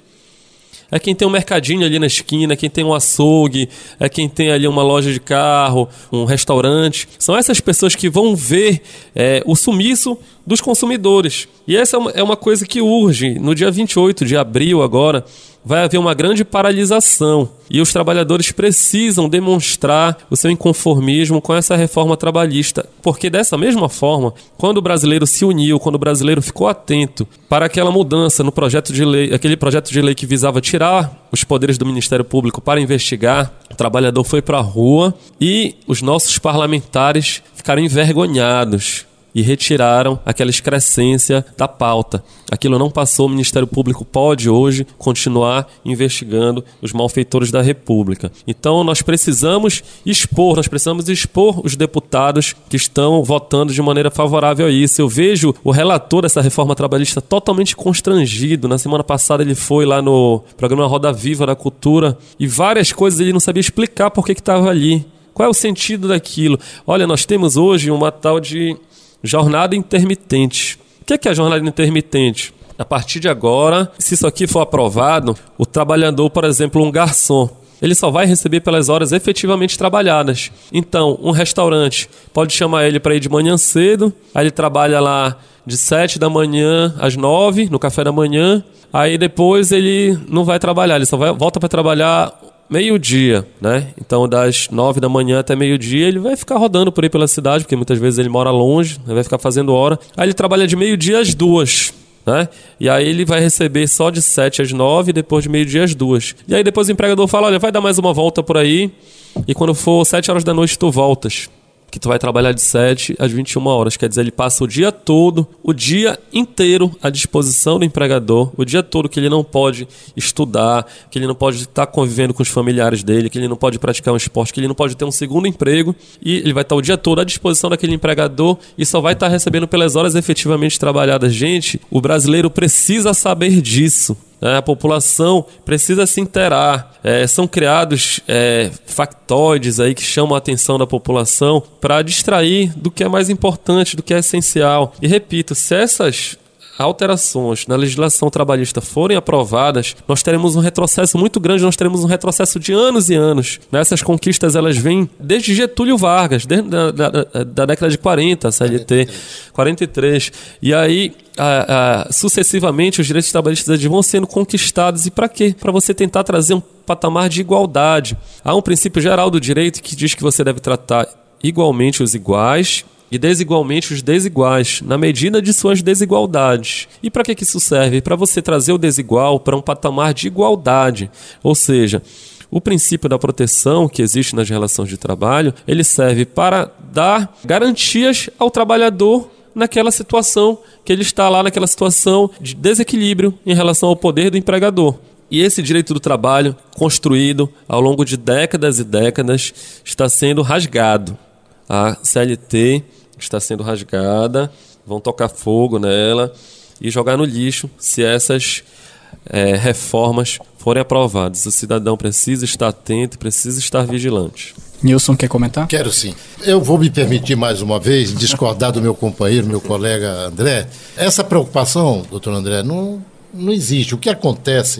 É quem tem um mercadinho ali na esquina, é quem tem um açougue, é quem tem ali uma loja de carro, um restaurante. São essas pessoas que vão ver é, o sumiço dos consumidores. E essa é uma, é uma coisa que urge. No dia vinte e oito de abril agora, vai haver uma grande paralisação e os trabalhadores precisam demonstrar o seu inconformismo com essa reforma trabalhista, porque dessa mesma forma, quando o brasileiro se uniu, quando o brasileiro ficou atento para aquela mudança no projeto de lei, aquele projeto de lei que visava tirar os poderes do Ministério Público para investigar, o trabalhador foi para a rua e os nossos parlamentares ficaram envergonhados e retiraram aquela excrescência da pauta. Aquilo não passou, o Ministério Público pode hoje continuar investigando os malfeitores da República. Então nós precisamos expor, nós precisamos expor os deputados que estão votando de maneira favorável a isso. Eu vejo o relator dessa reforma trabalhista totalmente constrangido. Na semana passada ele foi lá no programa Roda Viva da Cultura e várias coisas ele não sabia explicar por que estava ali. Qual é o sentido daquilo? Olha, nós temos hoje uma tal de jornada intermitente. O que é, que é a jornada intermitente? A partir de agora, se isso aqui for aprovado, o trabalhador, por exemplo, um garçom, ele só vai receber pelas horas efetivamente trabalhadas. Então, um restaurante pode chamar ele para ir de manhã cedo, aí ele trabalha lá de sete da manhã às nove, no café da manhã, aí depois ele não vai trabalhar, ele só vai, volta para trabalhar meio-dia, né? Então, das nove da manhã até meio-dia, ele vai ficar rodando por aí pela cidade, porque muitas vezes ele mora longe, ele vai ficar fazendo hora. Aí ele trabalha de meio-dia às duas, né? E aí ele vai receber só de sete às nove, depois de meio-dia às duas. E aí depois o empregador fala, olha, vai dar mais uma volta por aí, e quando for sete horas da noite tu voltas. Que tu vai trabalhar de sete às vinte e uma horas. Quer dizer, ele passa o dia todo, o dia inteiro à disposição do empregador, o dia todo que ele não pode estudar, que ele não pode estar convivendo com os familiares dele, que ele não pode praticar um esporte, que ele não pode ter um segundo emprego, e ele vai estar o dia todo à disposição daquele empregador e só vai estar recebendo pelas horas efetivamente trabalhadas. Gente, o brasileiro precisa saber disso. A população precisa se inteirar. É, são criados é, factoides aí que chamam a atenção da população para distrair do que é mais importante, do que é essencial. E repito, se essas alterações na legislação trabalhista forem aprovadas, nós teremos um retrocesso muito grande, nós teremos um retrocesso de anos e anos. Essas conquistas elas vêm desde Getúlio Vargas, desde da, da, da década de quarenta, a C L T, quarenta e três. E aí, a, a, sucessivamente, os direitos trabalhistas vão sendo conquistados. E para quê? Para você tentar trazer um patamar de igualdade. Há um princípio geral do direito que diz que você deve tratar igualmente os iguais e desigualmente os desiguais, na medida de suas desigualdades. E para que que isso serve? Para você trazer o desigual para um patamar de igualdade. Ou seja, o princípio da proteção que existe nas relações de trabalho, ele serve para dar garantias ao trabalhador naquela situação que ele está lá, naquela situação de desequilíbrio em relação ao poder do empregador. E esse direito do trabalho, construído ao longo de décadas e décadas, está sendo rasgado. A C L T está sendo rasgada, vão tocar fogo nela e jogar no lixo se essas é, reformas forem aprovadas. O cidadão precisa estar atento, precisa estar vigilante. Nilson, quer comentar? Quero sim. Eu vou me permitir mais uma vez discordar do meu companheiro, meu colega André. Essa preocupação, doutor André, não, não existe. O que acontece,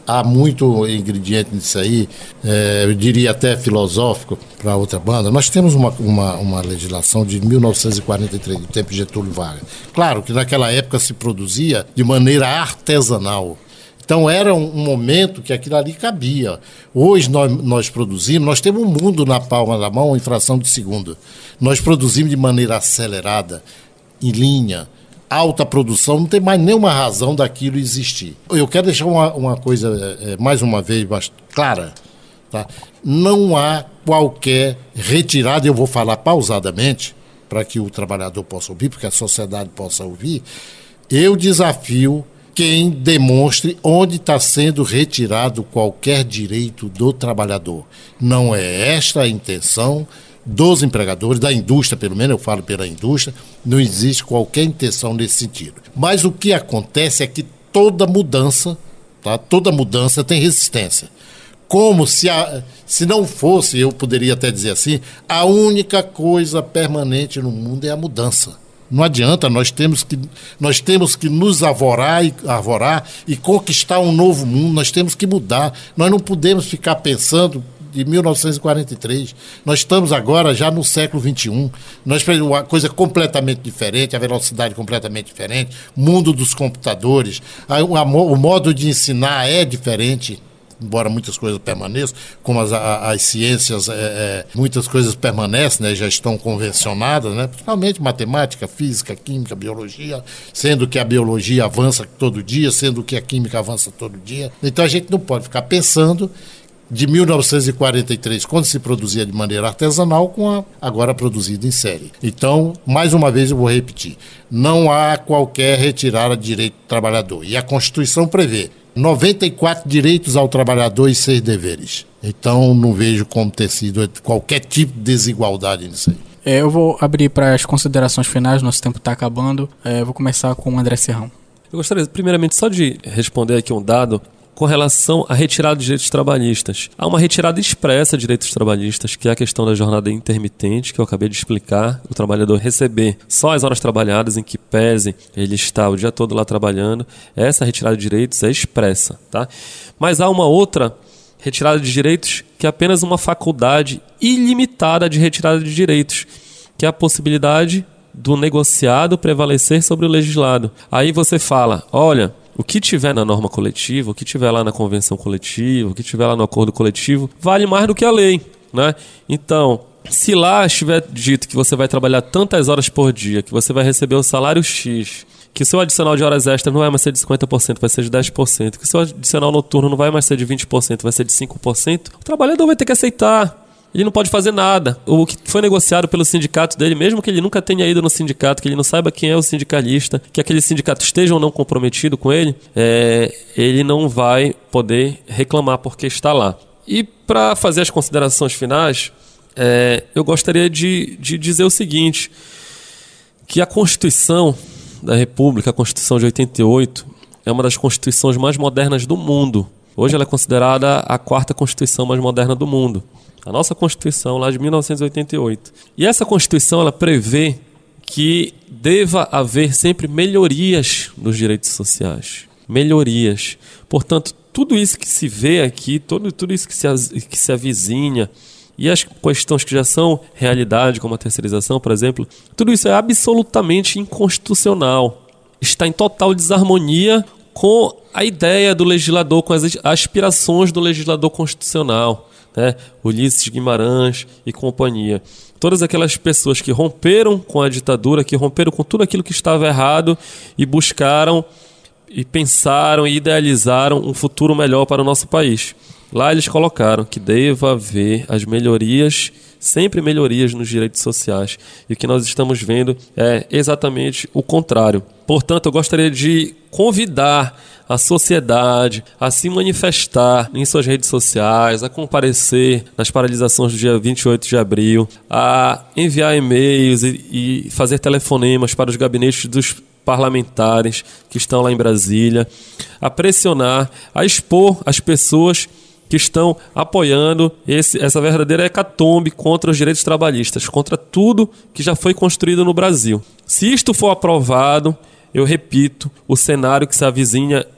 há muito ingrediente nisso aí, é, eu diria até filosófico para outra banda. Nós temos uma, uma, uma legislação de mil novecentos e quarenta e três, do tempo de Getúlio Vargas. Claro que naquela época se produzia de maneira artesanal. Então era um, um momento que aquilo ali cabia. Hoje nós, nós produzimos, nós temos um mundo na palma da mão em fração de segundo. Nós produzimos de maneira acelerada, em linha, alta produção, não tem mais nenhuma razão daquilo existir. Eu quero deixar uma, uma coisa, é, mais uma vez, clara. Tá? Não há qualquer retirada, eu vou falar pausadamente, para que o trabalhador possa ouvir, porque a sociedade possa ouvir. Eu desafio quem demonstre onde está sendo retirado qualquer direito do trabalhador. Não é esta a intenção dos empregadores, da indústria, pelo menos eu falo pela indústria, não existe qualquer intenção nesse sentido. Mas o que acontece é que toda mudança, tá? toda mudança tem resistência. Como se, a, se não fosse, eu poderia até dizer assim, a única coisa permanente no mundo é a mudança. Não adianta, nós temos que, nós temos que nos arvorar e, arvorar e conquistar um novo mundo, nós temos que mudar. Nós não podemos ficar pensando de mil novecentos e quarenta e três. Nós estamos agora já no século vinte e um. Nós temos uma coisa completamente diferente, a velocidade completamente diferente, mundo dos computadores, a, a, o modo de ensinar é diferente. Embora muitas coisas permaneçam, como as, as ciências, é, é, muitas coisas permanecem, né, já estão convencionadas, né, principalmente matemática, física, química, biologia, sendo que a biologia avança todo dia, sendo que a química avança todo dia. Então a gente não pode ficar pensando de mil novecentos e quarenta e três, quando se produzia de maneira artesanal, com a agora produzida em série. Então, mais uma vez eu vou repetir, não há qualquer retirada de direito do trabalhador. E a Constituição prevê noventa e quatro direitos ao trabalhador e seis deveres. Então, não vejo como ter sido qualquer tipo de desigualdade nisso aí. É, eu vou abrir para as considerações finais, nosso tempo está acabando. É, eu vou começar com o André Serrão. Eu gostaria, primeiramente, só de responder aqui um dado com relação à retirada de direitos trabalhistas. Há uma retirada expressa de direitos trabalhistas, que é a questão da jornada intermitente, que eu acabei de explicar. O trabalhador receber só as horas trabalhadas, em que pese ele está o dia todo lá trabalhando. Essa retirada de direitos é expressa, tá? Mas há uma outra retirada de direitos que é apenas uma faculdade ilimitada de retirada de direitos, que é a possibilidade do negociado prevalecer sobre o legislado. Aí você fala, olha, o que tiver na norma coletiva, o que tiver lá na convenção coletiva, o que tiver lá no acordo coletivo, vale mais do que a lei, né? Então, se lá estiver dito que você vai trabalhar tantas horas por dia, que você vai receber o salário X, que o seu adicional de horas extras não vai mais ser de cinquenta por cento, vai ser de dez por cento, que o seu adicional noturno não vai mais ser de vinte por cento, vai ser de cinco por cento, o trabalhador vai ter que aceitar. Ele não pode fazer nada. O que foi negociado pelo sindicato dele, mesmo que ele nunca tenha ido no sindicato, que ele não saiba quem é o sindicalista, que aquele sindicato esteja ou não comprometido com ele, é, ele não vai poder reclamar porque está lá. E para fazer as considerações finais, é, eu gostaria de, de dizer o seguinte, que a Constituição da República, a Constituição de oitenta e oito, é uma das constituições mais modernas do mundo. Hoje ela é considerada a quarta Constituição mais moderna do mundo. A nossa Constituição, lá de mil novecentos e oitenta e oito. E essa Constituição, ela prevê que deva haver sempre melhorias nos direitos sociais. Melhorias. Portanto, tudo isso que se vê aqui, tudo, tudo isso que se, que se avizinha, e as questões que já são realidade, como a terceirização, por exemplo, tudo isso é absolutamente inconstitucional. Está em total desarmonia com a ideia do legislador, com as aspirações do legislador constitucional. Né? Ulisses Guimarães e companhia. Todas aquelas pessoas que romperam com a ditadura, que romperam com tudo aquilo que estava errado e buscaram e pensaram e idealizaram um futuro melhor para o nosso país. Lá eles colocaram que deva haver as melhorias, sempre melhorias nos direitos sociais. E o que nós estamos vendo é exatamente o contrário. Portanto, eu gostaria de convidar a sociedade a se manifestar em suas redes sociais, a comparecer nas paralisações do dia vinte e oito de abril, a enviar e-mails e, e fazer telefonemas para os gabinetes dos parlamentares que estão lá em Brasília, a pressionar, a expor as pessoas que estão apoiando esse, essa verdadeira hecatombe contra os direitos trabalhistas, contra tudo que já foi construído no Brasil. Se isto for aprovado, eu repito, o cenário que se avizinha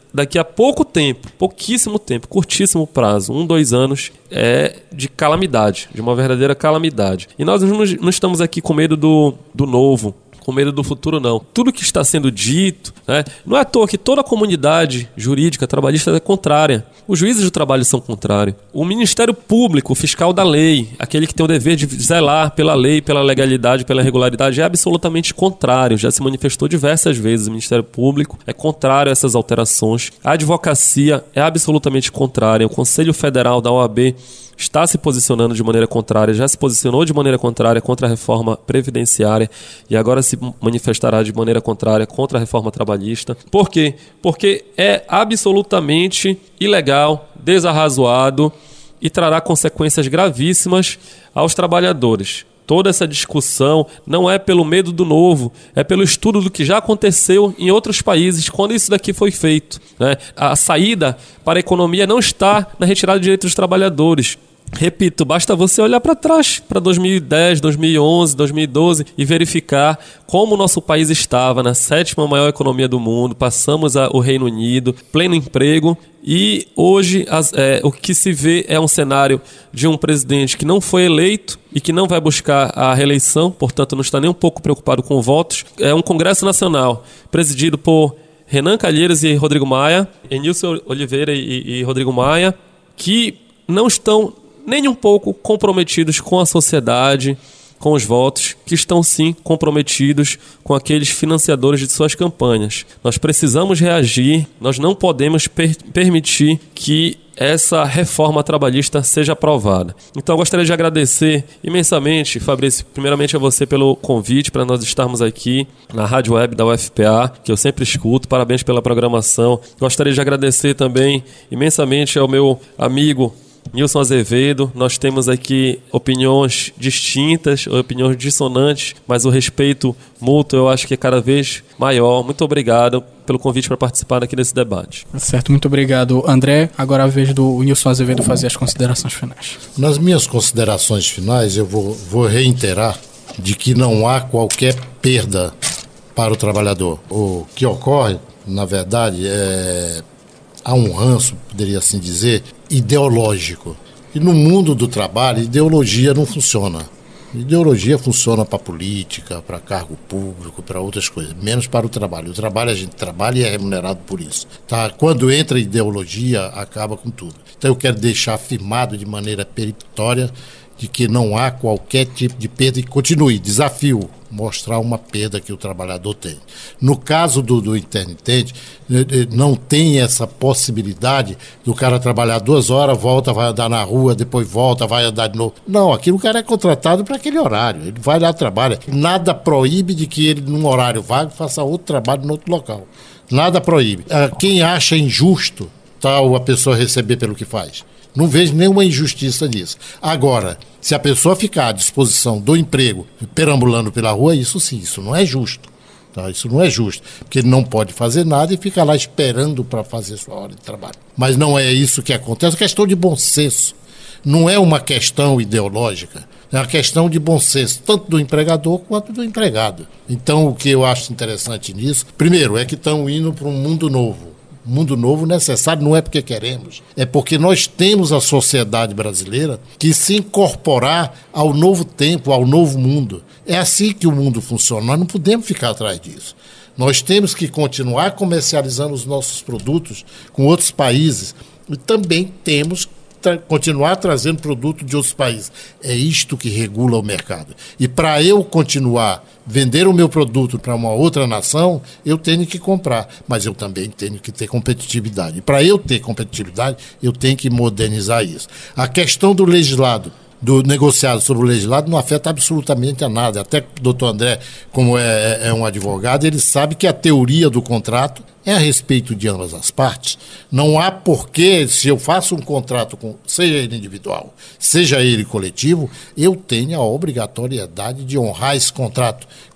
daqui a pouco tempo, pouquíssimo tempo, curtíssimo prazo, um, dois anos, é de calamidade, de uma verdadeira calamidade. E nós não, não estamos aqui com medo do, do novo, com medo do futuro, não. Tudo que está sendo dito, né, não é à toa que toda a comunidade jurídica trabalhista é contrária. Os juízes do trabalho são contrários. O Ministério Público, o fiscal da lei, aquele que tem o dever de zelar pela lei, pela legalidade, pela regularidade, é absolutamente contrário. Já se manifestou diversas vezes. O Ministério Público é contrário a essas alterações. A advocacia é absolutamente contrária. O Conselho Federal da O A B está se posicionando de maneira contrária, já se posicionou de maneira contrária contra a reforma previdenciária e agora se manifestará de maneira contrária contra a reforma trabalhista. Por quê? Porque é absolutamente ilegal, desarrazoado e trará consequências gravíssimas aos trabalhadores. Toda essa discussão não é pelo medo do novo, é pelo estudo do que já aconteceu em outros países, quando isso daqui foi feito, né? A saída para a economia não está na retirada de direitos dos trabalhadores. Repito, basta você olhar para trás, para dois mil e dez, dois mil e onze, dois mil e doze e verificar como o nosso país estava na sétima maior economia do mundo, passamos a, o Reino Unido, pleno emprego, e hoje as, é, o que se vê é um cenário de um presidente que não foi eleito e que não vai buscar a reeleição, portanto não está nem um pouco preocupado com votos. É um Congresso Nacional presidido por Renan Calheiros e Rodrigo Maia, Enilson Oliveira e, e Rodrigo Maia, que não estão nem um pouco comprometidos com a sociedade, com os votos, que estão sim comprometidos com aqueles financiadores de suas campanhas. Nós precisamos reagir, nós não podemos per- permitir que essa reforma trabalhista seja aprovada. Então eu gostaria de agradecer imensamente, Fabrício, primeiramente a você pelo convite para nós estarmos aqui na Rádio Web da U F P A, que eu sempre escuto. Parabéns pela programação. Gostaria de agradecer também imensamente ao meu amigo Nilson Azevedo. Nós temos aqui opiniões distintas, opiniões dissonantes, mas o respeito mútuo eu acho que é cada vez maior. Muito obrigado pelo convite para participar aqui desse debate. Certo, muito obrigado, André. Agora é a vez do Nilson Azevedo fazer as considerações finais. Nas minhas considerações finais, eu vou, vou reiterar de que não há qualquer perda para o trabalhador. O que ocorre, na verdade, é... há um ranço, poderia assim dizer, ideológico. E no mundo do trabalho, ideologia não funciona. Ideologia funciona para política, para cargo público, para outras coisas, menos para o trabalho. O trabalho a gente trabalha e é remunerado por isso. Tá? Quando entra ideologia, acaba com tudo. Então eu quero deixar afirmado de maneira peremptória de que não há qualquer tipo de perda e continue, desafio, mostrar uma perda que o trabalhador tem. No caso do, do intermitente, não tem essa possibilidade do cara trabalhar duas horas, volta, vai andar na rua, depois volta, vai andar de novo. Não, aqui o cara é contratado para aquele horário, ele vai lá, trabalha. Nada proíbe de que ele, num horário vago, faça outro trabalho em outro local. Nada proíbe. Quem acha injusto tal a pessoa receber pelo que faz? Não vejo nenhuma injustiça nisso. Agora, se a pessoa ficar à disposição do emprego, perambulando pela rua, isso sim, isso não é justo. Tá? Isso não é justo, porque ele não pode fazer nada e fica lá esperando para fazer sua hora de trabalho. Mas não é isso que acontece, é questão de bom senso. Não é uma questão ideológica, é uma questão de bom senso, tanto do empregador quanto do empregado. Então, o que eu acho interessante nisso, primeiro, é que estão indo para um mundo novo. Mundo novo necessário não é porque queremos, é porque nós temos a sociedade brasileira que se incorporar ao novo tempo, ao novo mundo. É assim que o mundo funciona, nós não podemos ficar atrás disso. Nós temos que continuar comercializando os nossos produtos com outros países e também temos que tra- continuar trazendo produto de outros países. É isto que regula o mercado. E para eu continuar vender o meu produto para uma outra nação, eu tenho que comprar, mas eu também tenho que ter competitividade. E para eu ter competitividade, eu tenho que modernizar isso. A questão do legislado, do negociado sobre o legislado, não afeta absolutamente a nada. Até o doutor André, como é, é um advogado, ele sabe que a teoria do contrato é a respeito de ambas as partes. Não há porquê, se eu faço um contrato, com, seja ele individual, seja ele coletivo, eu tenho a obrigatoriedade de honrar esse contrato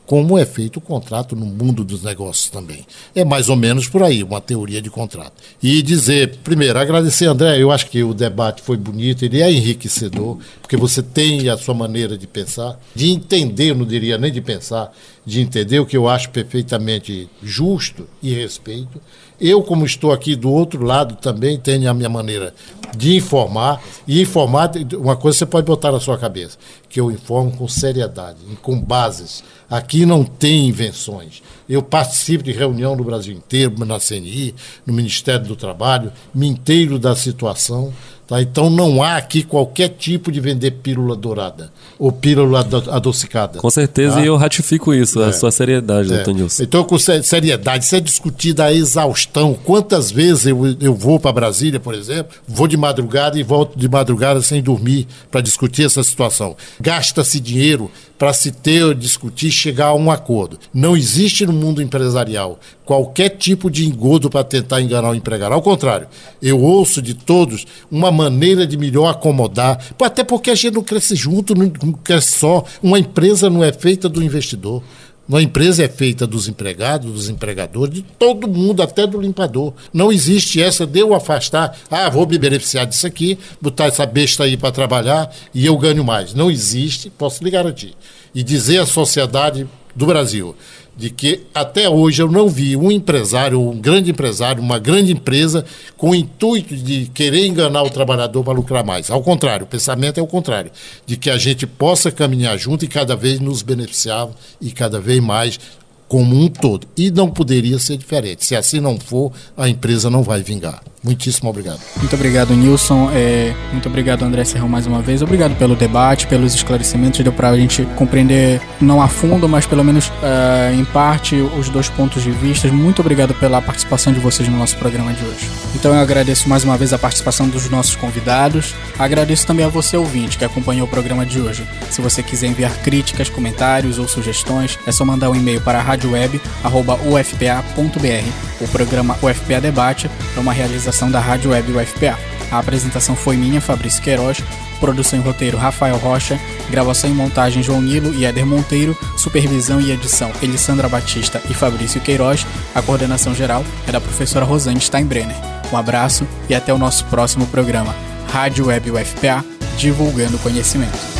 como é feito o contrato no mundo dos negócios também. É mais ou menos por aí, uma teoria de contrato. E dizer, primeiro, agradecer, André, eu acho que o debate foi bonito, ele é enriquecedor, porque você tem a sua maneira de pensar, de entender, eu não diria nem de pensar, de entender o que eu acho perfeitamente justo e respeito. Eu, como estou aqui do outro lado, também tenho a minha maneira de informar, e informar, uma coisa você pode botar na sua cabeça, que eu informo com seriedade, com bases. Aqui não tem invenções. Eu participo de reunião no Brasil inteiro, na C N I, no Ministério do Trabalho, me inteiro da situação. Tá? Então não há aqui qualquer tipo de vender pílula dourada ou pílula adocicada. Com certeza, tá? E eu ratifico isso, é. a sua seriedade, é. doutor Nilson. Então, com seriedade, isso é discutido a exaustão. Quantas vezes eu, eu vou para Brasília, por exemplo, vou de madrugada e volto de madrugada sem dormir para discutir essa situação. Gasta-se dinheiro para se ter, discutir, chegar a um acordo. Não existe no mundo empresarial qualquer tipo de engodo para tentar enganar o empregado. Ao contrário, eu ouço de todos uma maneira de melhor acomodar, até porque a gente não cresce junto, não cresce só. Uma empresa não é feita do investidor. Uma empresa é feita dos empregados, dos empregadores, de todo mundo, até do limpador. Não existe essa de eu afastar, ah, vou me beneficiar disso aqui, botar essa besta aí para trabalhar e eu ganho mais. Não existe, posso lhe garantir. E dizer à sociedade do Brasil de que até hoje eu não vi um empresário, um grande empresário, uma grande empresa com o intuito de querer enganar o trabalhador para lucrar mais. Ao contrário, o pensamento é o contrário, de que a gente possa caminhar junto e cada vez nos beneficiar e cada vez mais como um todo. E não poderia ser diferente. Se assim não for, a empresa não vai vingar. Muitíssimo obrigado. Muito obrigado, Nilson. É, muito obrigado, André Serrão, mais uma vez. Obrigado pelo debate, pelos esclarecimentos. Deu para a gente compreender, não a fundo, mas pelo menos uh, em parte, os dois pontos de vista. Muito obrigado pela participação de vocês no nosso programa de hoje. Então eu agradeço mais uma vez a participação dos nossos convidados. Agradeço também a você, ouvinte, que acompanhou o programa de hoje. Se você quiser enviar críticas, comentários ou sugestões, é só mandar um e-mail para rádio web arroba u f p a ponto b r. O programa U F P A Debate é uma realização da Rádio Web U F P A. A apresentação foi minha, Fabrício Queiroz, produção e roteiro Rafael Rocha, gravação e montagem João Nilo e Éder Monteiro, supervisão e edição Elisandra Batista e Fabrício Queiroz, a coordenação geral é da professora Rosane Steinbrenner. Um abraço e até o nosso próximo programa. Rádio Web U F P A, divulgando conhecimento.